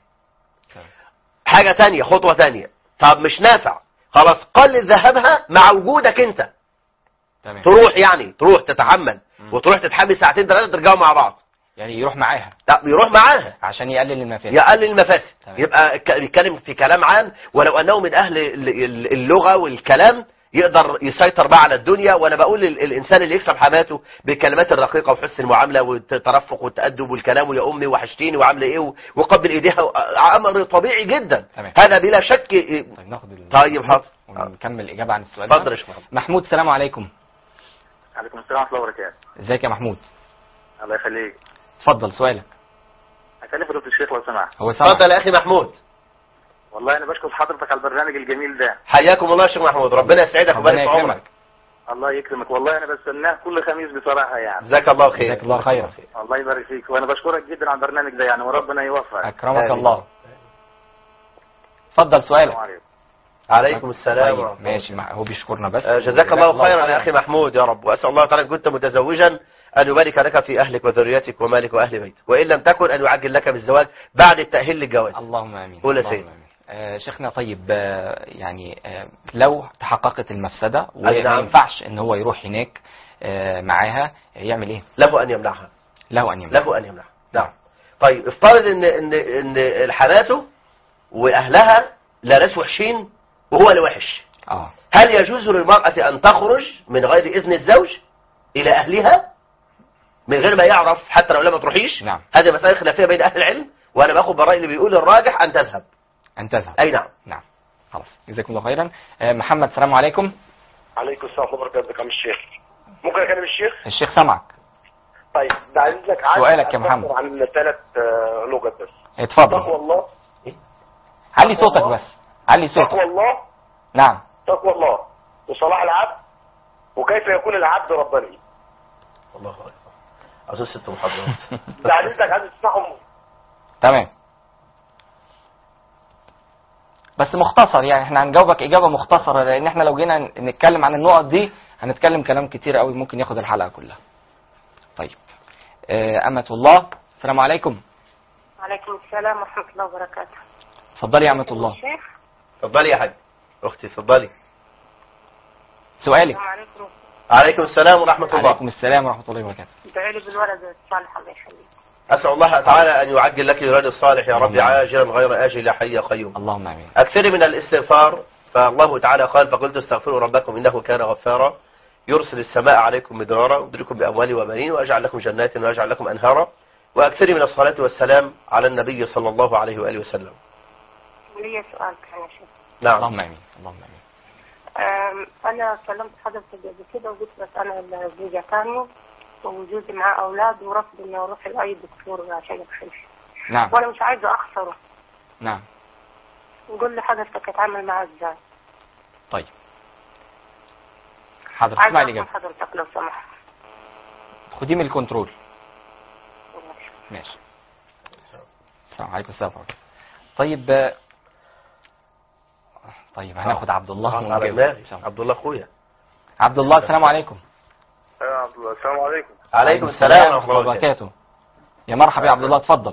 حاجة تانية، خطوة تانية. طب مش نافع، خلاص قلل ذهبها مع وجودك انت. تمام. تروح يعني تروح تتحمل م. وتروح تتحمل ساعتين ثلاثة ترجعوا مع بعض. يعني يروح معاها. لا يروح معاها عشان يقلل المفاسد. يقلل المفاسد. تمام. يبقى بيتكلم في كلام عام، ولو انه من اهل اللغة والكلام يقدر يسيطر بقى على الدنيا. وانا بقول الانسان اللي يكسب حماته بالكلمات الرقيقة وحسن المعاملة والترفق والتأدب والكلام ويا امي وحشتيني وعامله ايه وقبل ايديها، امر طبيعي جدا. تمام. هذا بلا شك. طيب ناخد ال... طيب حاضر ونكمل الاجابه عن السؤال. اتفضل يا شيخ محمود. محمود السلام عليكم. عليكم السلام ورحمه الله وبركاته. ازيك يا محمود؟ الله يخليك. اتفضل سؤالك. اكلم فضيله الشيخ لو سمحت. هو سامع. اتفضل يا اخي محمود. والله انا بشكر حضرتك على البرنامج الجميل ده. حياكم الله يا شيخ محمود، ربنا يسعدك ويبارك في عمرك. الله يكرمك، والله انا بستناه كل خميس بصراحه يعني. جزاك الله خير. جزاك الله خير. الله يبارك فيك، وانا بشكرك جدا على البرنامج ده يعني، وربنا يوفقك. اكرمك آمين. الله. اتفضل سؤالك. عليكم السلام. طيب. ماشي، هو بيشكرنا بس. جزاك الله خيرا يا اخي محمود يا رب، واسال الله تعالى ان كنت متزوجا ان يبارك لك في اهلك وذريتك ومالك واهل بيتك، وان لم تكن ان يعجل لك بالزواج بعد التاهيل للجواز. اللهم امين. قول يا سيدي. آه شيخنا طيب آه يعني آه لو تحققت المفسدة وما ينفعش ان هو يروح هناك آه معاها، يعمل ايه؟ له ان يمنعها. له ان يمنعها. له ان يمنعها. نعم. طيب افترض ان ان ان حماته واهلها لا ناس وحشين وهو اللي وحش. اه هل يجوز للمرأة ان تخرج من غير اذن الزوج الى اهلها من غير ما يعرف حتى لو لم تروحيش؟ نعم. هذه مسألة خلافية بين اهل العلم، وانا باخد بالرأي اللي بيقول الراجح ان تذهب. أن تذهب. أي نعم. نعم. خلاص جزاكم الله خيرا. محمد السلام عليكم. عليكم السلام ورحمة الله وبركاته. كم الشيخ؟ ممكن أكلم الشيخ؟ الشيخ سمعك. طيب ده عايزك سؤالك يا محمد. عن ثلاث لغات بس. اتفضل. تقوى الله. علي صوتك بس. علي صوتك. تقوى الله. نعم. تقوى الله وصلاح العبد وكيف يكون العبد رباني. الله أكبر. أظن ست محاضرات. ده عايزك عايز تسمعهم. تمام. بس مختصر يعني، احنا هنجاوبك اجابه مختصره، لان احنا لو جينا نتكلم عن النقط دي هنتكلم كلام كتير قوي ممكن ياخد الحلقه كلها. طيب أمة الله السلام عليكم. وعليكم السلام ورحمه الله وبركاته. اتفضلي يا أمة الله. اتفضلي يا حاج اختي اتفضلي. سؤالك. السلام عليكم. عليكم السلام ورحمة الله. عليكم السلام ورحمة الله وبركاته. ادعي لي بالولد الصالح الله يخليك. أسأل الله تعالى أن يعجل لك الولد الصالح يا رب اللهم عاجلا غير آجل يا حي يا قيوم. اللهم امين. أكثر من الاستغفار، فالله تعالى قال فقلت استغفروا ربكم إنه كان غفارا يرسل السماء عليكم مدرارا ويمددكم بأموال وبنين ويجعل لكم جنات ويجعل لكم أنهارا. وأكثر من الصلاة والسلام على النبي صلى الله عليه وآله وسلم. لي سؤال كان يا شيخ. نعم. اللهم امين. اللهم امين. أم، انا كلمت حضرتك قبل كده وقلت بس انا زوجة تاني ووجودي مع اولاد ورفض اني اروح لاي دكتور عشان يكشف. نعم. وانا مش عايزه اخسره. نعم. قول لي حضرتك اتعامل معاه ازاي؟ طيب حاضر، عايزه اسمع الإجابة. أفهم حضرتك لو سمحت. خديه من الكنترول. ماشي. السلام عليكم السلام عليكم. طيب آه، طيب هناخد عبد الله على ونجاوب. دماغي. عبد الله أخويا. عبد الله السلام عليكم. يا عبد الله السلام عليكم. عليكم السلام ورحمة الله وبركاته. وبركاته. يا مرحبا يا عبد الله، اتفضل.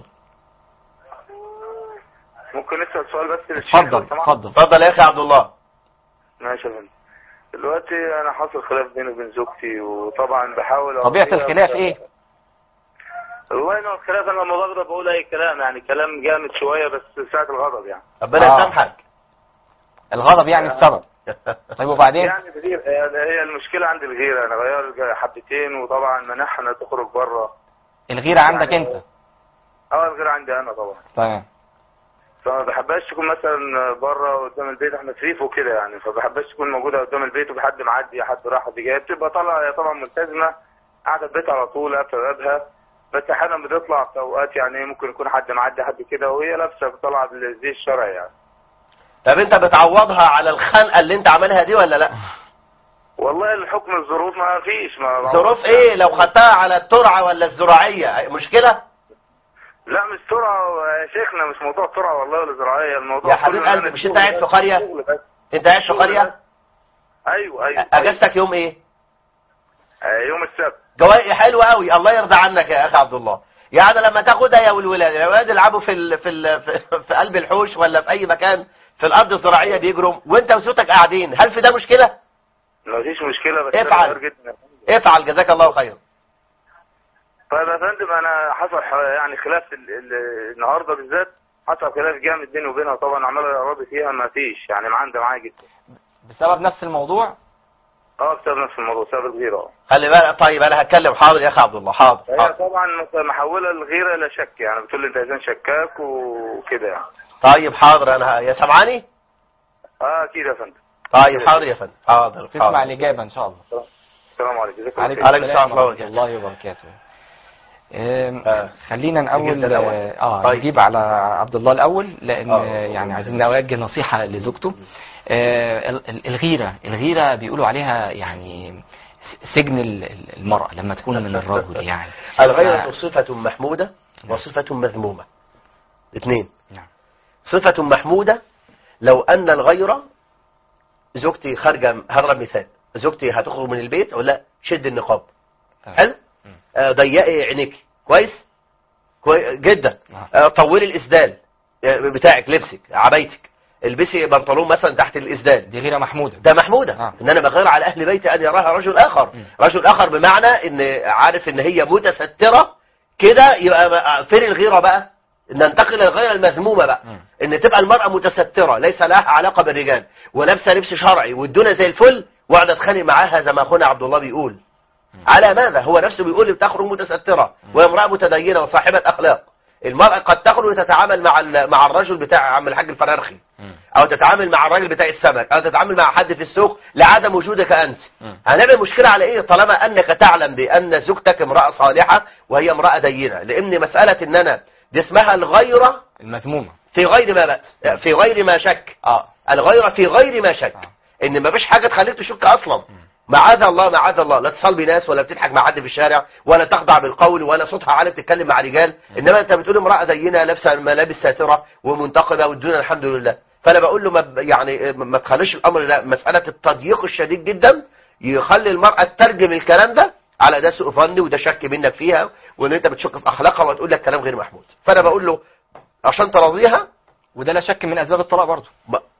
ممكن نسأل سؤال بس للشيخ اتفضل لو سمحت؟ اتفضل. اتفضل يا أخي عبد الله. ماشي يا فندم. دلوقتي انا حصل خلاف بيني وبين زوجتي وطبعا بحاول طبيعة أرضيها الخلاف بس- ايه؟ والله انه الخلاف انا لما بغضب بقول اي كلام، يعني كلام جامد شويه بس ساعه الغضب يعني. ربنا آه. يسامحك. الغضب يعني السبب. طيب وبعدين؟ يعني الغيرة هي المشكله عندي، الغيره انا غير حبتين وطبعا منحنا تخرج بره. الغيرة عندك يعني- انت. اه الغيره عندي انا طبعا. تمام. فما بحبهاش تكون مثلا بره قدام البيت، احنا في ريف وكده يعني، فبحبهاش تكون موجوده قدام البيت وبحد معدي حد راح حد جاي، بتبقى طالعه هي طبعا ملتزمه قاعده في بيتها على طول قافله بابها، بس احيانا بتطلع في اوقات يعني ممكن يكون حد معدي حد كده وهي لابسه طالعه بالزي الشرعي يعني. طب انت بتعوضها على الخنقة اللي انت عملها دي ولا لا؟ والله الحكم الظروف ما فيش ما ظروف ايه؟ لو خدتها على الترعة ولا الزراعية مشكلة؟ لا مش سرعه يا شيخنا، مش موضوع سرعه والله ولا زراعيه، الموضوع يا حبيب كله قلبي، إن مش انت قاعد في قرية؟ شغل بس. انت عايش في قرية؟ ايوه ايوه اجازتك يوم ايه؟ آه، يوم السبت. جواي حلو قوي، الله يرضى عنك يا اخي عبد الله. يعني لما تاخدها يا والولاد، الولاد يلعبوا في ال في ال في, في قلب الحوش ولا في اي مكان في الارض الزراعيه بيجروا وانت وزوجتك قاعدين، هل في ده مشكله؟ ما فيش مشكله بس افعل. أنا جدا. افعل جزاك الله خيرا. طيب يا فندم انا حصل ح- يعني خلاف ال- ال- النهارده بالذات، حصل خلاف جامد بيني وبينها، طبعا عمال اراضي فيها ما فيش يعني معاندة معايا جدا. بسبب نفس الموضوع؟ اه بسبب نفس الموضوع، بسبب الغيره. اه خلي بالك. طيب انا هتكلم. حاضر يا اخي عبد الله. حاضر, هي حاضر. طبعا محوله الغيره الى شك، يعني بتقول لي انت انسان شكاك وكده يعني. طيب حاضر. انا ه- يا سمعاني؟ اه اكيد يا فندم. طيب حاضر يا فندم. حاضر تسمع حاضر. الإجابة إن شاء الله. السلام عليكم. جزاك الله عليكم خير. عليكم السلام السلام ورحمة الله وبركاته. آم، آه. خلينا نجيب نقول ده الأول. اه طيب. نجيب على عبد الله الأول، لأن آه. يعني عايزين نوجه نصيحة لزوجته. آه، ال- ال- الغيرة الغيرة بيقولوا عليها يعني سجن ال- ال- المرأة لما تكون من الرجل يعني. الغيرة آه، صفة محمودة وصفة مذمومة. اثنين. نعم. صفة محمودة لو أن الغيرة، زوجتي خارجة، هضرب مثال، زوجتي هتخرج من البيت أقول لا شد النقاب. تمام. حلو. آه، ضيقي عينيك كويس كويس جدا. نعم. آه، طولي الإسدال آه، بتاعك، لبسك، عبايتك، البسي بنطلون مثلا تحت الإسدال. دي غيرة محمودة. ده محمودة. آه. ان انا بغير على اهل بيتي ان يراها رجل اخر. م. رجل اخر بمعنى ان عارف ان هي متسترة كده، يبقى بقى فين الغيرة بقى؟ ان ننتقل للغيرة المذمومة بقى. م. ان تبقى المرأة متسترة ليس لها علاقة بالرجال ولابسه لبس شرعي والدنيا زي الفل، واقعد اتخانق معاها زي ما اخونا عبد الله بيقول. على ماذا؟ هو نفسه بيقول بتخرج متسترة وهي امرأة متدينة وصاحبة اخلاق. المرأة قد تخرج وتتعامل مع ال- مع الرجل بتاع عم الحاج الفرارخي، م. او تتعامل مع الراجل بتاع السمك، او تتعامل مع حد في السوق لعدم وجودك انت. م. هنعمل مشكلة على ايه طالما انك تعلم بان زوجتك امرأة صالحة وهي امرأة دينة؟ لان مسألة ان انا دي اسمها الغيرة المذمومة. في غير ما بأس، في غير ما شك. اه الغيرة في غير ما شك، آه. ان ما فيش حاجة تخليك تشك اصلا. معاذ الله معاذ الله، لا تصل بناس ولا بتضحك مع حد في الشارع ولا تخضع بالقول ولا صوتها عالي بتتكلم مع رجال، انما انت بتقول امرأة زينا لابسه ملابس ساترة ومنتقبة والدنيا الحمد لله. فانا بقول له ما ب- يعني ما تخليش الامر، لا، مسألة التضييق الشديد جدا يخلي المرأة تترجم الكلام ده على ده سوء ظن وده شك منك فيها وان انت بتشك في اخلاقها وتقول لك كلام غير محمود. فانا بقول له عشان تراضيها، وده لا شك من أسباب الطلاق برضه. ما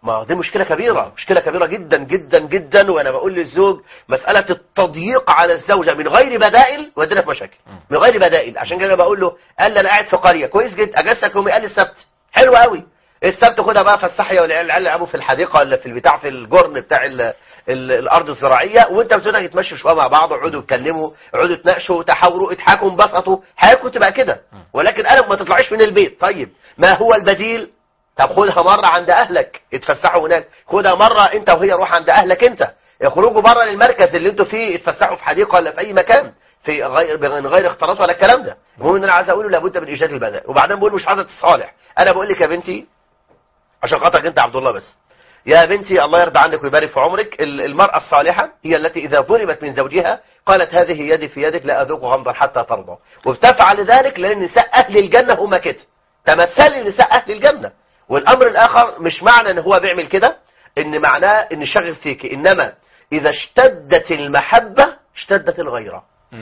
ما دي مشكلة كبيرة، مشكلة كبيرة جدا جدا جدا. وانا بقول للزوج مسألة التضييق على الزوجة من غير بدائل ودينا في مشاكل من غير بدائل. عشان كده بقول له قال لي انا قاعد في قرية كويس جدا، اجازتك يومي؟ قال لي السبت. حلو قوي، السبت خدها بقى فسحي والعيال يلعبوا في الحديقة ولا في البتاع في الجرن بتاع ال ال الارض الزراعية، وانت وزوجك يتمشوا شويه مع بعض، اقعدوا اتكلموا، اقعدوا اتناقشوا، تحاوروا، اضحكوا، انبسطوا، حياتكم تبقى كده. ولكن انا ما تطلعيش من البيت. طيب ما هو البديل؟ طب خدها مرة عند اهلك اتفسحوا هناك، خدها مرة انت وهي روح عند اهلك انت، اخرجوا بره للمركز اللي انتوا فيه، اتفسحوا في حديقة ولا في اي مكان في غير من غير اختلاط ولا الكلام ده. المهم ان انا عايز اقوله لابد من ايجاد البدائل. وبعدين بقول مش عايزه تصالح، انا بقول لك يا بنتي عشان خاطرك انت عبد الله بس، يا بنتي الله يرضى عنك ويبارك في عمرك، المرأة الصالحة هي التي إذا ظلمت من زوجها قالت هذه يدي في يدك لا أذوق غمضا حتى ترضى، وبتفعل ذلك لأن نساء أهل الجنة هما كده، تمثلي نساء أهل الجنة. والأمر الآخر مش معنى أن هو بيعمل كده إن معناه إن شغل فيك، إنما إذا اشتدت المحبة اشتدت الغيرة.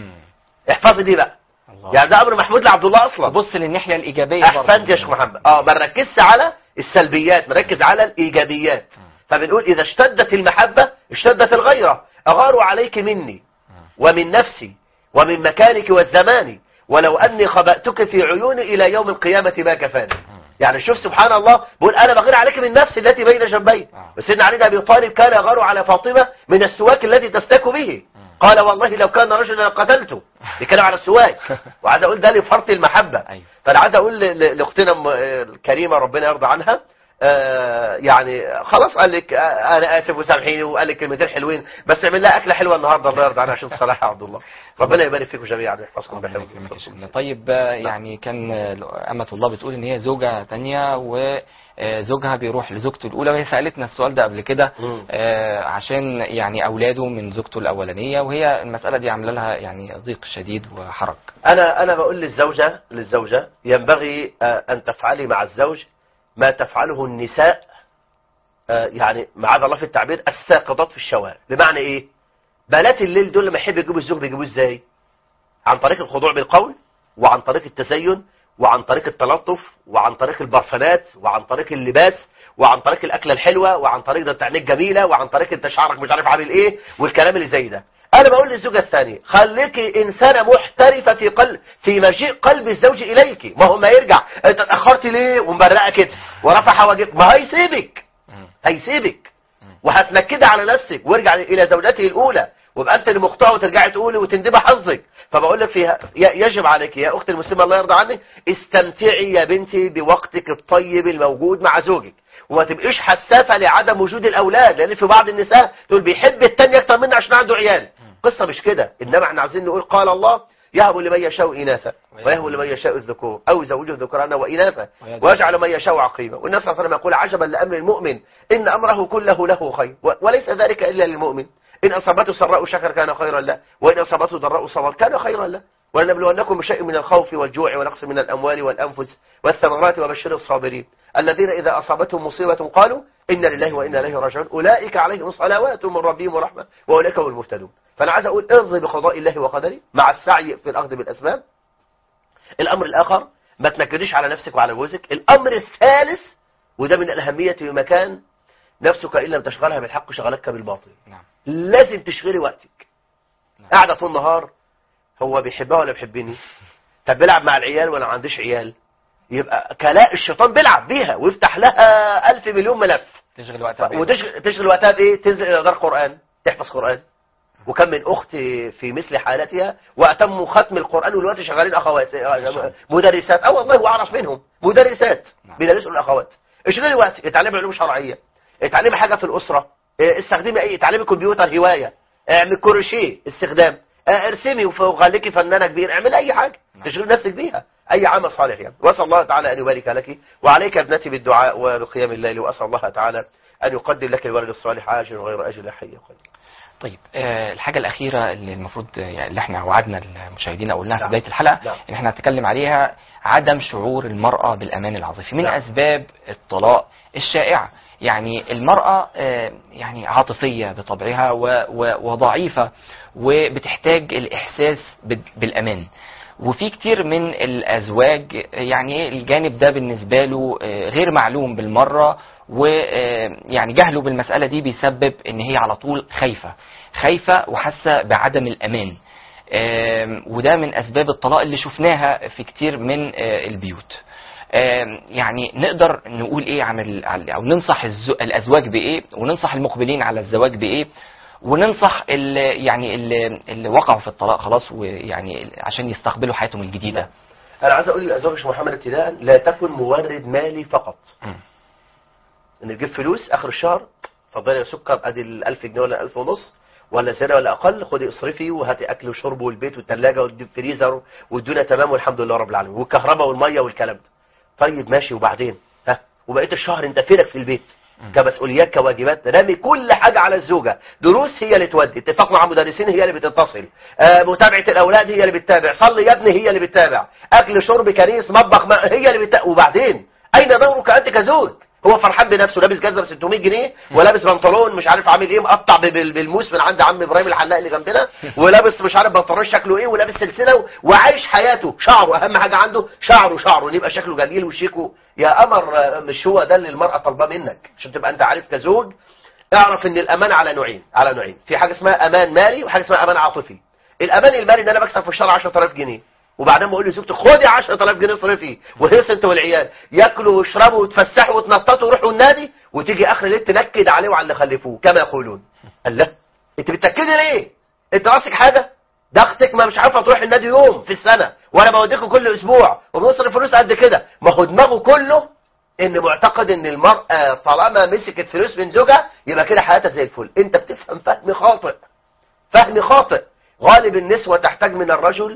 احفظي دي بقى، يعني ده أمر محمود لعبد الله أصلا. بص للناحية الإيجابية. أحسنت يا شيخ محمد. اه ما نركزش على السلبيات، مركز على الإيجابيات. فبنقول إذا اشتدت المحبة اشتدت الغيرة. أغار عليك مني ومن نفسي ومن مكانك والزمان، ولو أني خبأتك في عيوني إلى يوم القيامة ما كفاني. يعني شوف سبحان الله، بقول أنا بغير عليك من نفسي التي بين جنبي. بس سيدنا علي بن أبي طالب كان يغار على فاطمة من السواك الذي تستاك به، قال والله لو كان رجلا قتلته. يتكلم على السواك. وعايز أقول ده لفرط المحبة. فأنا عايز أقول لأختنا الكريمة ربنا يرضى عنها، آه يعني خلاص قال لك آه انا اسف وسامحيني، وقال لك كلمتين حلوين، بس اعمل لها اكله حلوه النهارده الله يرضى عنها عشان تصالحها يا عبد الله. ربنا يبارك فيكم جميعا ويحفظكم بحفظه. طيب يعني كان أمة الله بتقول ان هي زوجة تانية وزوجها بيروح لزوجته الاولى، وهي سالتنا السؤال ده قبل كده آه عشان يعني اولاده من زوجته الاولانيه، وهي المساله دي عامله لها يعني ضيق شديد وحرج. انا انا بقول للزوجه للزوجه ينبغي آه ان تفعلي مع الزوج ما تفعله النساء، آه يعني معاذ الله في التعبير الساقطات في الشوارع. بمعنى ايه؟ بنات الليل دول لما يحب يجيبوا الزوج بيجيبوه ازاي؟ عن طريق الخضوع بالقول، وعن طريق التزين، وعن طريق التلطف، وعن طريق البرفانات، وعن طريق اللباس، وعن طريق الاكله الحلوه، وعن طريق ده عينيك جميله، وعن طريق انت شعرك مش عارف عامل ايه، والكلام اللي زي ده. انا بقول للزوجه الثانيه خليكي انسانه محترفه في قلب في مجيء قلب الزوج اليك. ما هو ما يرجع انت اتاخرت ليه ومبرقه كده ورفع حواجبك، ما هيسيبك هيسيبك وهتنكدي على نفسك، وارجع الى زوجته الاولى ويبقى انت اللي مقطوع وترجعي تقولي وتندبي حظك. فبقول لك فيها يجب عليك يا اختي المسلمه الله يرضى عنك استمتعي يا بنتي بوقتك الطيب الموجود مع زوجك، وما تبقيش حساسه لعدم وجود الاولاد، لان في بعض النساء تقول بيحب التاني اكتر مني عشان عنده عيال. قصه مش كده، انما احنا عايزين نقول قال الله يهب لمن يشاء اناثا ويهب لمن يشاء الذكور او يزوجه ذكرانا واناثا ويجعل من يشاء عقيما. والنبي صلى الله عليه وسلم يقول عجبا لامر المؤمن ان امره كله له خير وليس ذلك الا للمؤمن، ان اصابته سراء شكر كان خيرا له وان اصابته ضراء صبر كان خيرا له، ولنبلونكم بشيء من الخوف والجوع ونقص من الاموال والانفس والثمرات وبشر الصابرين الذين اذا اصابتهم مصيبه قالوا انا لله وانا اليه راجعون اولئك عليهم صلوات من ربهم ورحمه واولئك هم المهتدون. فانا عايز اقول ارضي بقضاء الله وقدره مع السعي في الاخذ بالاسباب. الامر الاخر ما تنكديش على نفسك وعلى جوزك. الامر الثالث وده من الاهميه في مكان نفسك ان لم تشغلها بالحق شغلتك بالباطل. نعم. لازم تشغلي وقتك. نعم. قاعده طول النهار هو بيحبها ولا بيحبني؟ طب بيلعب مع العيال ولا ما عنديش عيال؟ يبقى كلاء الشيطان بيلعب بيها ويفتح لها ألف مليون ملف. تشغل وقتها بايه؟ وتشغل تشغل وقتها بايه؟ تنزل الى دار قران تحفظ قران. وكم من اخت في مثل حالتها واتموا ختم القران والوقت شغالين اخوات مدرسات. اه والله واعرف منهم مدرسات بيدرسوا الاخوات. اشغلي وقتك، اتعلمي علوم شرعيه، اتعلمي حاجه في الاسره، استخدمي اي اتعلمي كمبيوتر هوايه، اعملي كروشيه استخدام، ارسمي وخليكي فنانه كبير، اعملي اي حاجه تشغلي نفسك بيها، اي عمل صالح يعني. واسال الله تعالى ان يبارك لك وعليك ابنتي بالدعاء وبقيام الليل، واسال الله تعالى ان يقدم لك الولد الصالح عاجل وغير اجل حي قدير. طيب أه الحاجة الأخيرة اللي المفروض يعني اللي احنا وعدنا المشاهدين أو قلناها في بداية الحلقة لا. إن احنا هنتكلم عليها عدم شعور المرأة بالأمان العاطفي من لا. أسباب الطلاق الشائعة. يعني المرأة أه يعني عاطفية بطبعها و و وضعيفة وبتحتاج الإحساس بالأمان، وفي كتير من الأزواج يعني الجانب ده بالنسبة له أه غير معلوم بالمرة ويعني جهله بالمسألة دي بيسبب ان هي على طول خايفة خايفة وحاسة بعدم الأمان، وده من أسباب الطلاق اللي شفناها في كتير من البيوت. يعني نقدر نقول ايه عن او ننصح الازواج بايه، وننصح المقبلين على الزواج بايه، وننصح اللي يعني اللي, اللي وقعوا في الطلاق خلاص ويعني عشان يستقبلوا حياتهم الجديدة. انا عايز اقول للازواج يا محمد ابتداء لا تكن مورد مالي فقط. م. ان تجيب فلوس اخر الشهر، اتفضلي يا سكر ادي الألف جنيه ولا ألف ونص ولا زياده ولا اقل، خدي اصرفي وهاتي اكل وشرب والبيت والثلاجه والديب فريزر والدنيا تمام والحمد لله رب العالمين، والكهرباء والميه والكلام ده. طيب ماشي، وبعدين ها وبقيت الشهر انت فينك في البيت كمسؤوليات كواجبات، رامي كل حاجه على الزوجه، دروس هي اللي تودي، اتفاق مع مدرسين هي اللي بتتصل، آه متابعه الاولاد هي اللي بتتابع، صلي يا ابني هي اللي بتتابع، اكل شرب كنيس مطبخ هي اللي بتتابع. وبعدين اين دورك انت كزوج؟ هو فرحان بنفسه لابس جزمه ب ستمية جنيه ولابس بنطلون مش عارف عامل ايه مقطع بالموس من عند عم ابراهيم الحلاق اللي جنبنا، ولابس مش عارف بنطلون شكله ايه ولابس سلسله وعايش حياته، شعره اهم حاجه عنده شعره شعره يبقى شكله جميل وشيكو. يا قمر مش هو ده اللي المراه طالباه منك عشان تبقى انت عارف كزوج. اعرف ان الامان على نوعين، على نوعين، في حاجه اسمها امان مالي وحاجه اسمها امان عاطفي. الامان المالي ان انا بكسب في الشهر عشرة آلاف جنيه وبعدين بقول لزوجتي خدي عشرة آلاف جنيه اصرفي وهيص انت والعيال ياكلوا ويشربوا ويتفسحوا ويتنططوا ويروحوا النادي، وتيجي اخر الليل تنكد عليه وعلى اللي خلفوه كما يقولون. قال لا انت بتنكدي ليه؟ انت راسك حاجه؟ ده اختك ما مش عارفه تروح النادي يوم في السنه وانا بوديكم كل اسبوع وبنصرف فلوس قد كده. ما هو دماغه كله ان معتقد ان المراه طالما مسكت فلوس من زوجها يبقى كده حياتها زي الفل. انت بتفهم فهم خاطئ، فهم خاطئ. غالب النسوه تحتاج من الرجل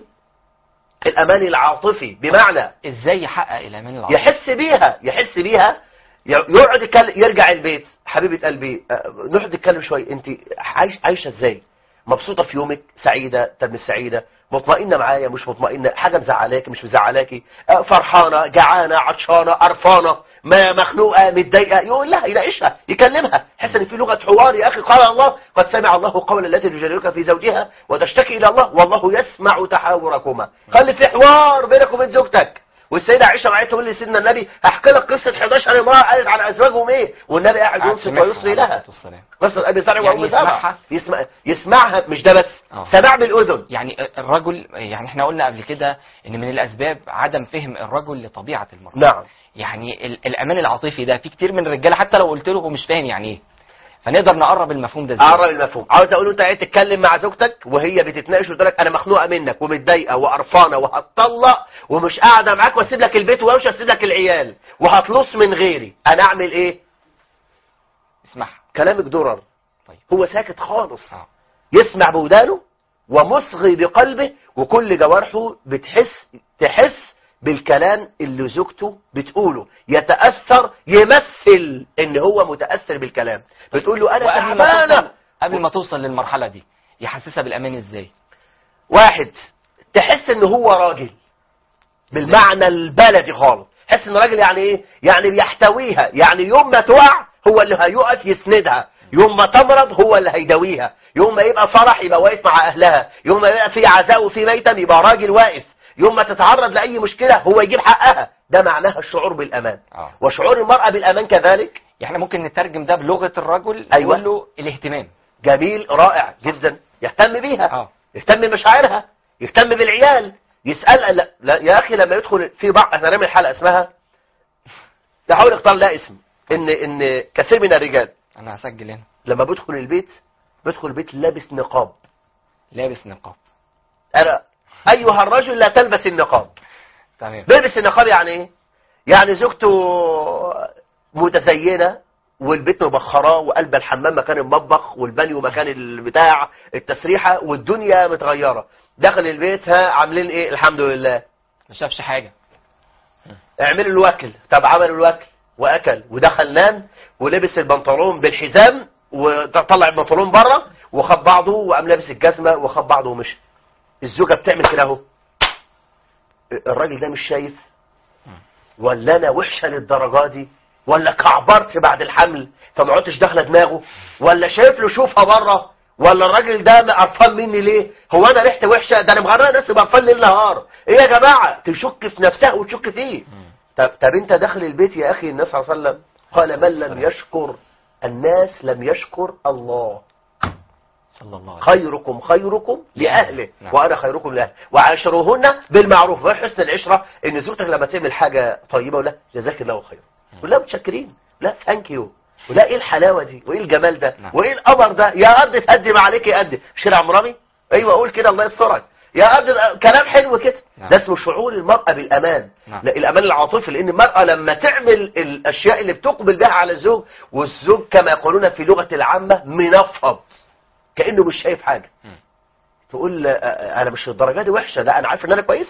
الامان العاطفي، بمعنى ازاي يحقق الامان العاطفي؟ يحس بيها يحس بيها يقعد يتكلم، يرجع البيت حبيبه قلبي نقعد نتكلم شويه، انت عايش عايشه ازاي؟ مبسوطه في يومك؟ سعيده؟ طب مش سعيده؟ مطمئنه معايا مش مطمئنه؟ حاجه مزعلاكي مش مزعلاكي؟ فرحانه جعانه عطشانه قرفانه ما مخنوقه متضايقه؟ يقول لها يناقشها يكلمها، حس ان في لغه حوار. يا اخي قال الله قد سمع الله قول التي تجادلك في زوجها وتشتكي الى الله والله يسمع تحاوركما. خلي في حوار بينك وبين زوجتك. والسيدة عائشة معايا تقول لي سيدنا النبي هحكي لك قصة حداشر امرأة قالت على ازواجهم ايه، والنبي قاعد ينصت ويصغي لها. قصة ابي زرع وام زرع يسمع يسمعها مش ده بس أوه. سماع بالاذن. يعني الرجل، يعني احنا قلنا قبل كده ان من الاسباب عدم فهم الرجل لطبيعة المرأة. نعم. يعني الامان العاطفي ده في كتير من الرجاله حتى لو قلت له هو مش فاهم يعني ايه، فنقدر نقرب المفهوم ده ازاي؟ اقرب المفهوم. عاوز اقول له انت قاعد تتكلم مع زوجتك وهي بتتناقش وتقول لك انا مخنوقه منك ومتضايقه وقرفانه وهتطلق ومش قاعده معاك واسيب لك البيت وامشي واسيب لك العيال وهتلص من غيري، انا اعمل ايه؟ اسمعها كلامك درر. طيب هو ساكت خالص آه. يسمع بودانه ومصغي بقلبه وكل جوارحه بتحس تحس بالكلام اللي زوجته بتقوله، يتأثر يمثل ان هو متأثر بالكلام. بتقول له انا تعبانه. قبل ما توصل للمرحلة دي يحسسها بالامان ازاي؟ واحد تحس ان هو راجل بالمعنى البلدي خالص، تحس ان راجل يعني ايه؟ يعني بيحتويها، يعني يوم ما تقع هو اللي هيقف يسندها، يوم ما تمرض هو اللي هيداويها، يوم ما يبقى فرح يبقى واقف مع اهلها، يوم ما يبقى في عزاء وفي ميتم يبقى راجل واقف، يوم ما تتعرض لأي مشكلة هو يجيب حقها. ده معناها الشعور بالأمان. آه. وشعور المرأة بالأمان كذلك. احنا ممكن نترجم ده بلغة الرجل. أيوة. نقول له الاهتمام. جميل رائع جدا. يهتم بيها. آه. يهتم بمشاعرها، يهتم بالعيال، يسأل. لا, لا يا أخي لما يدخل في بعض، احنا نعمل حلقة اسمها تحاول اختار لا اسم، ان ان كثير من الرجال انا هسجل هنا لما بدخل البيت بدخل البيت لابس نقاب. لابس نقاب. انا ايها الرجل لا تلبس النقاب. تمام. بيلبس النقاب يعني ايه؟ يعني زوجته متزينه والبيت مبخراه وقلب الحمام مكان المطبخ والبانيو مكان البتاع التسريحه والدنيا متغيره، داخل البيت ها عاملين ايه؟ الحمد لله ما شافش حاجه. اعملوا الوكل. طب عملوا الوكل واكل ودخل نام ولبس البنطلون بالحزام وطلع البنطلون بره وخد بعضه وقام لابس الجزمه وخد بعضه ومشي. الزوجة بتعمل كده اهو. الراجل ده مش شايف ولا انا وحشة للدرجة دي ولا كعبرت بعد الحمل فما عدتش داخله دماغه ولا شايف له شوفها بره ولا الراجل ده قرفان مني ليه؟ هو انا ريحتي وحشة؟ ده انا مغرقه نفسي بقرفان ليل نهار. ايه يا جماعة؟ تشك في نفسها وتشك فيه. طب طب انت داخل البيت يا اخي النبي صلى الله عليه وسلم قال من لم يشكر الناس لم يشكر الله. صلى الله عليه خيركم خيركم لأهله نعم. وأنا خيركم لأهله وعاشروهن بالمعروف. وحسن العشرة إن زوجتك لما تعمل حاجة طيبة ولا جزاك الله خير ولا متشكرين لا ثانك يو ولا ايه الحلاوة دي وايه الجمال ده نعم. وايه القمر ده يا أرض تقدم عليك يقدم شارع عمراني ايوه اقول كده الله يسترك يا أرض كلام حلو كده. نعم. ده اسمه شعور المرأة بالأمان. نعم. لا الأمان العاطفي لأن المرأة لما تعمل الأشياء اللي بتقبل بها على الزوج والزوج كما يقولون في لغة العامة منفض كأنه مش شايف حاجة م. تقول أنا مش الدرجة دي وحشة لا أنا عارف إن أنا كويس.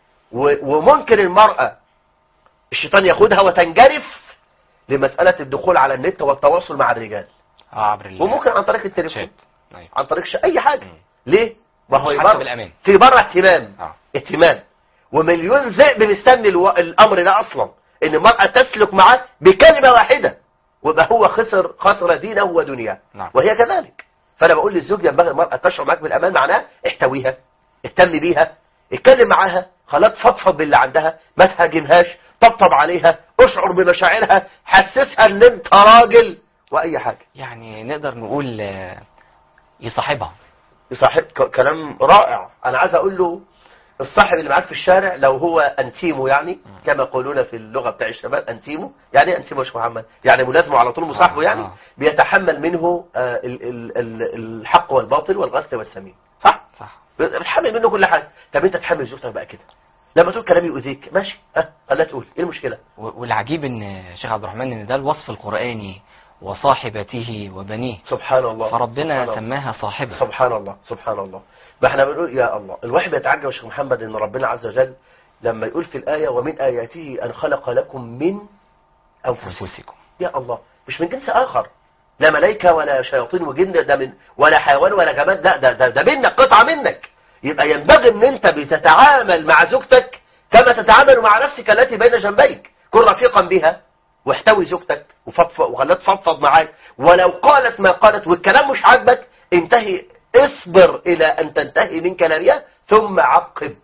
وممكن المرأة الشيطان ياخدها وتنجرف لمسألة الدخول على النت والتواصل مع الرجال عبر ال- وممكن عن طريق التليفون شات. أيوة. عن طريق ش- أي حاجة. م. ليه؟ ما هو مش يبر- حاسة بالأمان. في بره اهتمام آه. اهتمام ومليون ذئب مستني الو... الأمر ده أصلا إن المرأة تسلك معاه بكلمة واحدة ويبقى هو خسر خسر دينه ودنياه. نعم. وهي كذلك. فأنا بقول للزوج ينبغي المرأة تشعر معاك بالأمان معناه احتويها اهتم بيها اتكلم معاها خلاص فضفض باللي عندها ما تهاجمهاش طبطب عليها اشعر بمشاعرها حسسها ان انت راجل واي حاجة. يعني نقدر نقول آه، يصاحبها. صاحب ك- كلام رائع. انا عايز اقول له الصاحب اللي معاك في الشارع لو هو انتيمو يعني كما يقولون في اللغة بتاع الشباب انتيمو يعني ايه انتيمو يا شيخ محمد يعني ملازمه على طول مصاحبه يعني آه. بيتحمل منه آه، ال- ال- ال- الحق والباطل والغث والسمين صح صح. بتحمل منه كل حاجة. طب انت تحمل زوجتك بقى كده لما تقول كلام يؤذيك ماشي ها خليها تقول ايه المشكلة. و- والعجيب ان شيخ عبد الرحمن ان ده الوصف القرآني وصاحبته وبنيه سبحان الله فربنا سبحان الله. سماها صاحبة. سبحان الله سبحان الله. ما احنا بنقول يا الله الواحد بيتعجب يا شيخ محمد ان ربنا عز وجل لما يقول في الآية ومن آياته أن خلق لكم من أنفسكم. أنفسكم. يا الله مش من جنس آخر لا ملائكة ولا شياطين وجن ده من ولا حيوان ولا جماد لا ده ده, ده منك قطعة منك. يبقى ينبغي ان انت بتتعامل مع زوجتك كما تتعامل مع نفسك التي بين جنبيك. كن رفيقا بها واحتوي زوجتك وفضفض وخليها تفضفض معاك ولو قالت ما قالت والكلام مش عاجبك انتهي اصبر الى ان تنتهي من كلامها ثم عقب.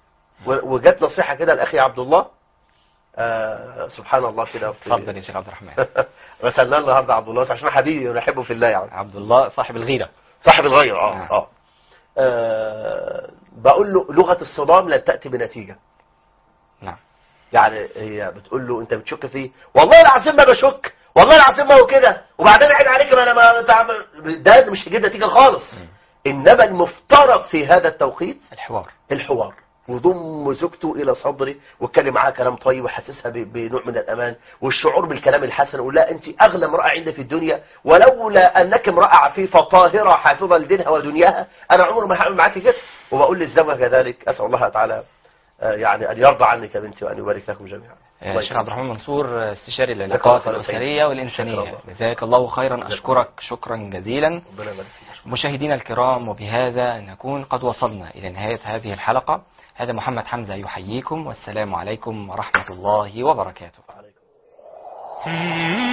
و- وجت نصيحة كده الاخي عبد الله آه سبحان الله كده في- اتفضل يا شيخ عبد الرحمن. رسلنا النهارده عبد الله عشان حبيبي ونحبه في الله يعني عبد الله صاحب الغيرة. صاحب الغير اه نعم. اه آه، بقول له لغة الصدام لن تأتي بنتيجة. نعم. يعني هي بتقول له انت بتشك فيه والله العظيم ما بشك والله العظيم ما هو كده وبعدين عيد عليك ما انا ما تعمل ده مش هيجيب نتيجة خالص. م. انما المفترض في هذا التوقيت الحوار. الحوار وضم زوجته الى صدري واتكلم معاها كلام طيب وحسسها ب- بنوع من الامان والشعور بالكلام الحسن وقول لها انت اغلى امراه عندي في الدنيا ولولا انك امراه عفيفه طاهره حافظه لدينها ودنياها انا عمري ما هعمل معاكي كده. وبقول للزوجه كذلك اسال الله تعالى آه، يعني ان يرضى عنك يا بنتي وان يبارك لكم جميعا. آه، الشيخ عبد الرحمن منصور آه، استشاري العلاقات الأسرية والإنسانية. جزاك الله خيرا. أشكرك شكرا جزيلا. ربنا يبارك فيك. مشاهدينا الكرام وبهذا نكون قد وصلنا إلى نهاية هذه الحلقة. هذا محمد حمزة يحييكم والسلام عليكم ورحمة الله وبركاته. عليكم.